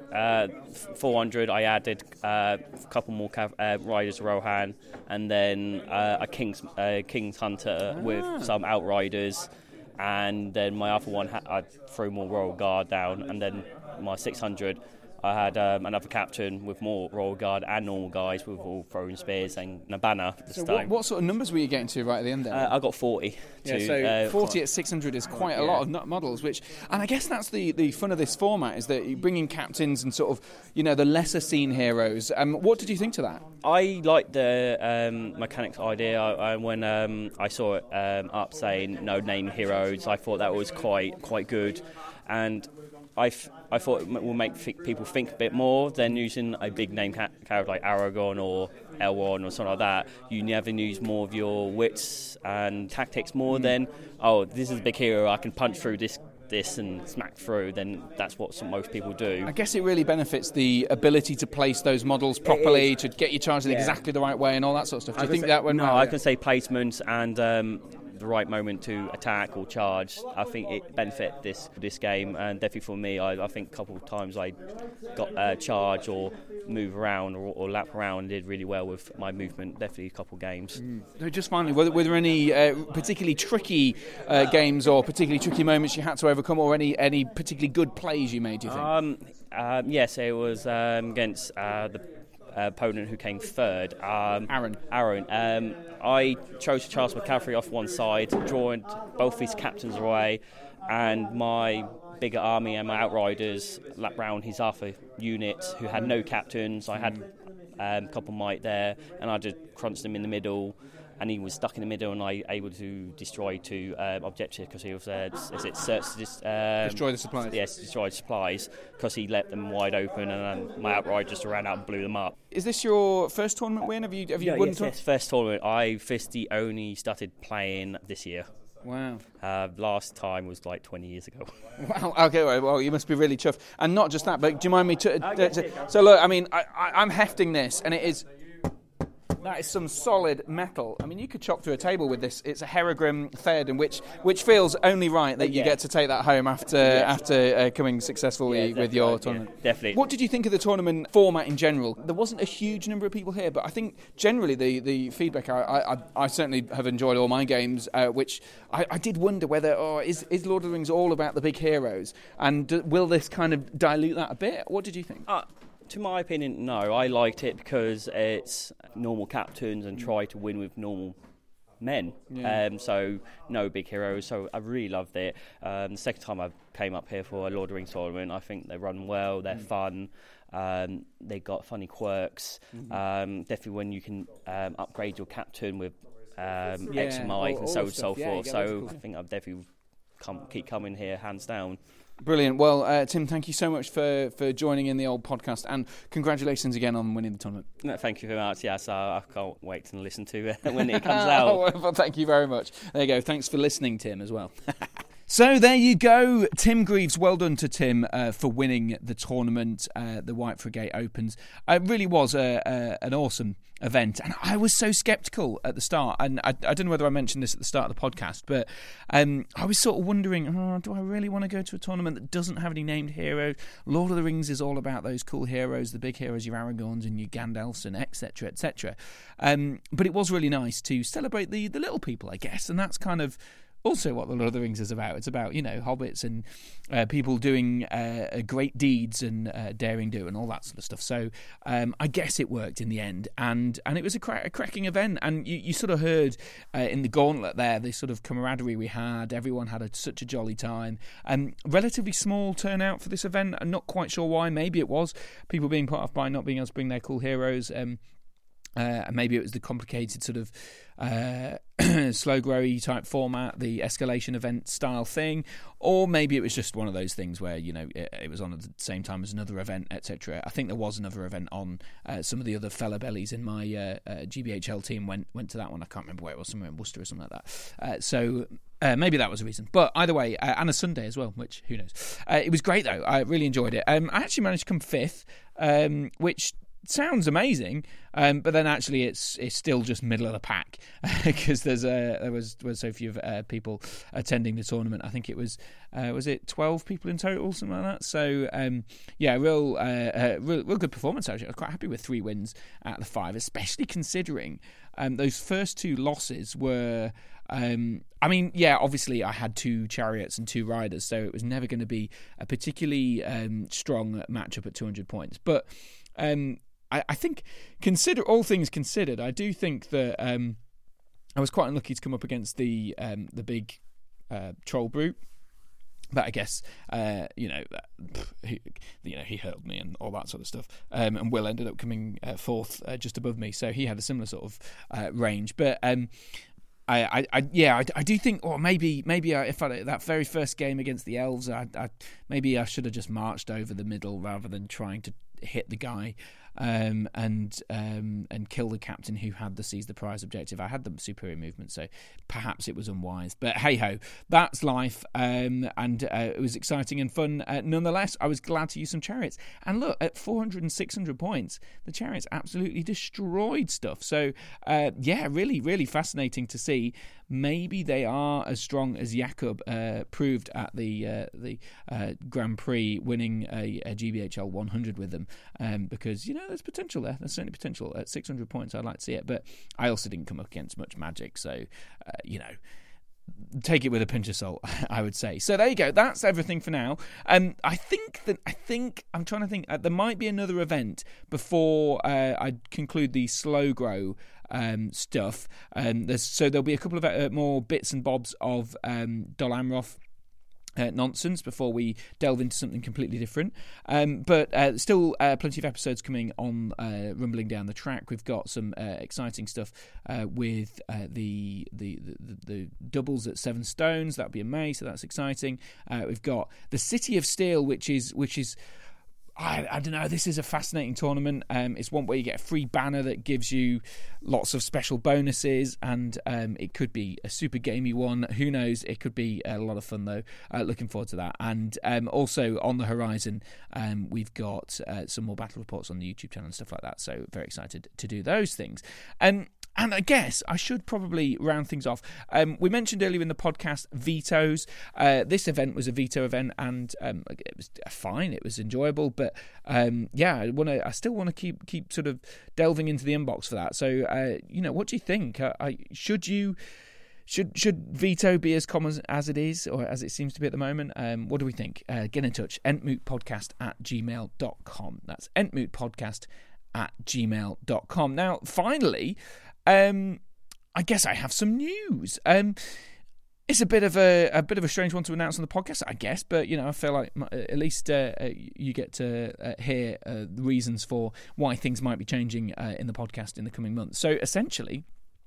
400. I added a couple more riders to Rohan, and then a King's Hunter with some outriders, and then my other one I threw more Royal Guard down, and then my 600. I had another captain with more Royal Guard and normal guys with all throwing spears and a banner this time. What sort of numbers were you getting to right at the end there? I got 40. So 40 at 600 is quite a lot of models, and I guess that's the fun of this format, is that you bring in captains and sort of, the lesser seen heroes. What did you think to that? I liked the mechanics idea. When I saw it up saying no name heroes, I thought that was quite good, and I thought it will make people think a bit more than using a big name character like Aragon or Elrond or something like that. You never use more of your wits and tactics more than, this is a big hero, I can punch through this and smack through. Then that's what most people do. I guess it really benefits the ability to place those models properly, to get you charged in exactly the right way and all that sort of stuff. Do you think that went? No, I can say placements and the right moment to attack or charge, I think it benefited this game. And definitely for me, I think a couple of times I got charge or move around or lap around and did really well with my movement. Definitely a couple of games. So just finally, were there any particularly tricky games or particularly tricky moments you had to overcome, or any particularly good plays you made, do you think? Yes, it was against the opponent who came third, Aaron. I chose Charles McCaffrey off one side, drawing both his captains away, and my bigger army and my outriders lapped round his Arthur unit who had no captains. I had a couple might there, and I just crunched them in the middle, and he was stuck in the middle, and I able to destroy two objectives because he was destroy the supplies. Yes, destroy supplies because he left them wide open, and my outrider just ran out and blew them up. Is this your first tournament win? Have you won? Yes, first tournament. I officially only started playing this year. Wow. Last time was like 20 years ago. Wow. Okay. Well, you must be really chuffed. And not just that, but do you mind me? So look, I mean, I'm hefting this, and it is. That is some solid metal. I mean, you could chop through a table with this. It's a Herogrim Theoden, which feels only right that you get to take that home after coming successfully with your tournament. Yeah, definitely. What did you think of the tournament format in general? There wasn't a huge number of people here, but I think generally the feedback, I certainly have enjoyed all my games, which I did wonder whether, is Lord of the Rings all about the big heroes? And will this kind of dilute that a bit? What did you think? To my opinion, no. I liked it because it's normal captains and try to win with normal men. Yeah. So no big heroes. So I really loved it. The second time I came up here for a Lord of the Rings tournament, I think they run well. They're fun. They got funny quirks. Definitely when you can upgrade your captain with X and Y and so forth. So I think I've definitely keep coming here hands down. Brilliant. Well, Tim, thank you so much for joining in the old podcast, and congratulations again on winning the tournament. No, thank you very much. Yes, I can't wait to listen to it when it comes out. Well, thank you very much. There you go. Thanks for listening, Tim, as well. So there you go, Tim Greaves. Well done to Tim for winning the tournament, the White Frigate Opens. It really was an awesome event, and I was so sceptical at the start, and I don't know whether I mentioned this at the start of the podcast, but I was sort of wondering, do I really want to go to a tournament that doesn't have any named heroes? Lord of the Rings is all about those cool heroes, the big heroes, your Aragorns and your Gandalfs and etc, etc. But it was really nice to celebrate the little people, I guess, and that's kind of also what the Lord of the Rings is about. It's about, hobbits and people doing great deeds and daring do and all that sort of stuff. So I guess it worked in the end, and it was a cracking event. And you sort of heard in the gauntlet there the sort of camaraderie we had. Everyone had such a jolly time. Relatively small turnout for this event. I'm not quite sure why. Maybe it was people being put off by not being able to bring their cool heroes. Maybe it was the complicated sort of slow growy type format, the escalation event style thing, or maybe it was just one of those things where it was on at the same time as another event, etc. I think there was another event on. Some of the other fella bellies in my GBHL team went to that one. I can't remember where it was, somewhere in Worcester or something like that. So maybe that was a reason. But either way, and a Sunday as well, which who knows. It was great though. I really enjoyed it. I actually managed to come fifth, which sounds amazing, but then actually it's still just middle of the pack because there was so few people attending the tournament. I think it was it 12 people in total, something like that. So real good performance actually. I was quite happy with 3 wins out of the 5, especially considering those first 2 losses were. Obviously I had 2 chariots and 2 riders, so it was never going to be a particularly strong matchup at 200 points. But I think, all things considered, I do think that I was quite unlucky to come up against the big troll brute. But I guess he hurled me and all that sort of stuff. And Will ended up coming 4th, just above me, so he had a similar sort of range. But I do think, or maybe if I that very first game against the elves, maybe I should have just marched over the middle rather than trying to hit the guy and kill the captain who had the seize the prize objective. I had the superior movement, so perhaps it was unwise. But hey ho, that's life, and it was exciting and fun. Nonetheless, I was glad to use some chariots. And look, at 400 and 600 points, the chariots absolutely destroyed stuff. So really, really fascinating to see. maybe they are as strong as Jakub proved at the Grand Prix, winning a GBHL 100 with them, because there's potential there. There's certainly potential. At 600 points, I'd like to see it, but I also didn't come up against much magic, so take it with a pinch of salt, I would say. So there you go. That's everything for now. I think I'm trying to think. There might be another event before I conclude the slow grow stuff. So there'll be a couple of more bits and bobs of Dol Amroth nonsense before we delve into something completely different, but still plenty of episodes coming on Rumbling Down the Track. We've got some exciting stuff with the doubles at 7 stones. That'll be in May, so that's exciting. We've got the City of Steel, which is I don't know, this is a fascinating tournament. It's one where you get a free banner that gives you lots of special bonuses, and it could be a super gamey one. Who knows? It could be a lot of fun, though. Looking forward to that. And also on the horizon, we've got some more battle reports on the YouTube channel and stuff like that, so very excited to do those things. And I guess I should probably round things off. We mentioned earlier in the podcast vetoes. This event was a veto event, and it was fine. It was enjoyable, but I still want to keep sort of delving into the inbox for that. So what do you think? Should veto be as common as it is, or as it seems to be at the moment? What do we think? Get in touch. entmootpodcast@gmail.com. That's entmootpodcast@gmail.com. Now, finally, I guess I have some news. It's a bit of a strange one to announce on the podcast, I guess, but I feel like at least you get to hear the reasons for why things might be changing in the podcast in the coming months. So essentially,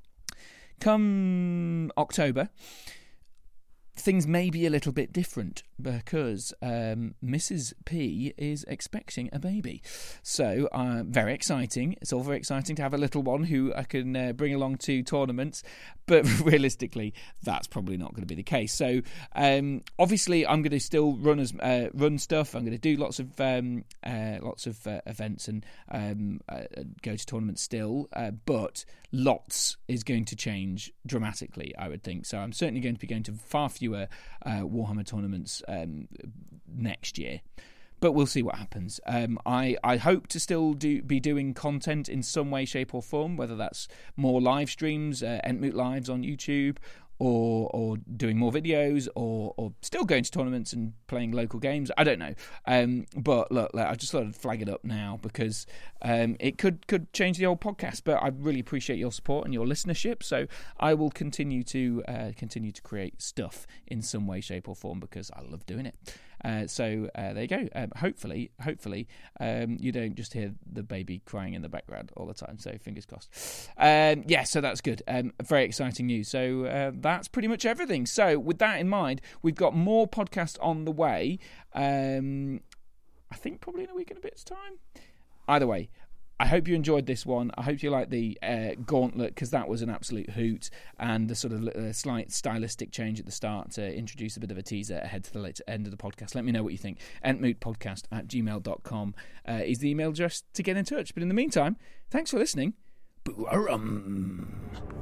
come October, things may be a little bit different because Mrs. P is expecting a baby. So very exciting. It's all very exciting to have a little one who I can bring along to tournaments. But realistically, that's probably not going to be the case. So obviously, I'm going to still run stuff. I'm going to do lots of events and go to tournaments still. But lots is going to change dramatically, I would think. So I'm certainly going to be going to far fewer Warhammer tournaments next year. But we'll see what happens. I hope to still be doing content in some way, shape or form, whether that's more live streams, Entmoot Lives on YouTube, or doing more videos, or still going to tournaments and playing local games. I don't know. But look, I just thought I'd flag it up now because it could change the old podcast. But I really appreciate your support and your listenership. So I will continue to create stuff in some way, shape or form because I love doing it. So there you go. Hopefully, you don't just hear the baby crying in the background all the time. So fingers crossed. So that's good. Very exciting news. So that's pretty much everything. So with that in mind, we've got more podcasts on the way. I think probably in a week and a bit's time. Either way, I hope you enjoyed this one. I hope you like the gauntlet, because that was an absolute hoot, and the sort of slight stylistic change at the start to introduce a bit of a teaser ahead to the later end of the podcast. Let me know what you think. entmootpodcast@gmail.com is the email address to get in touch. But in the meantime, thanks for listening. Boo-a-rum.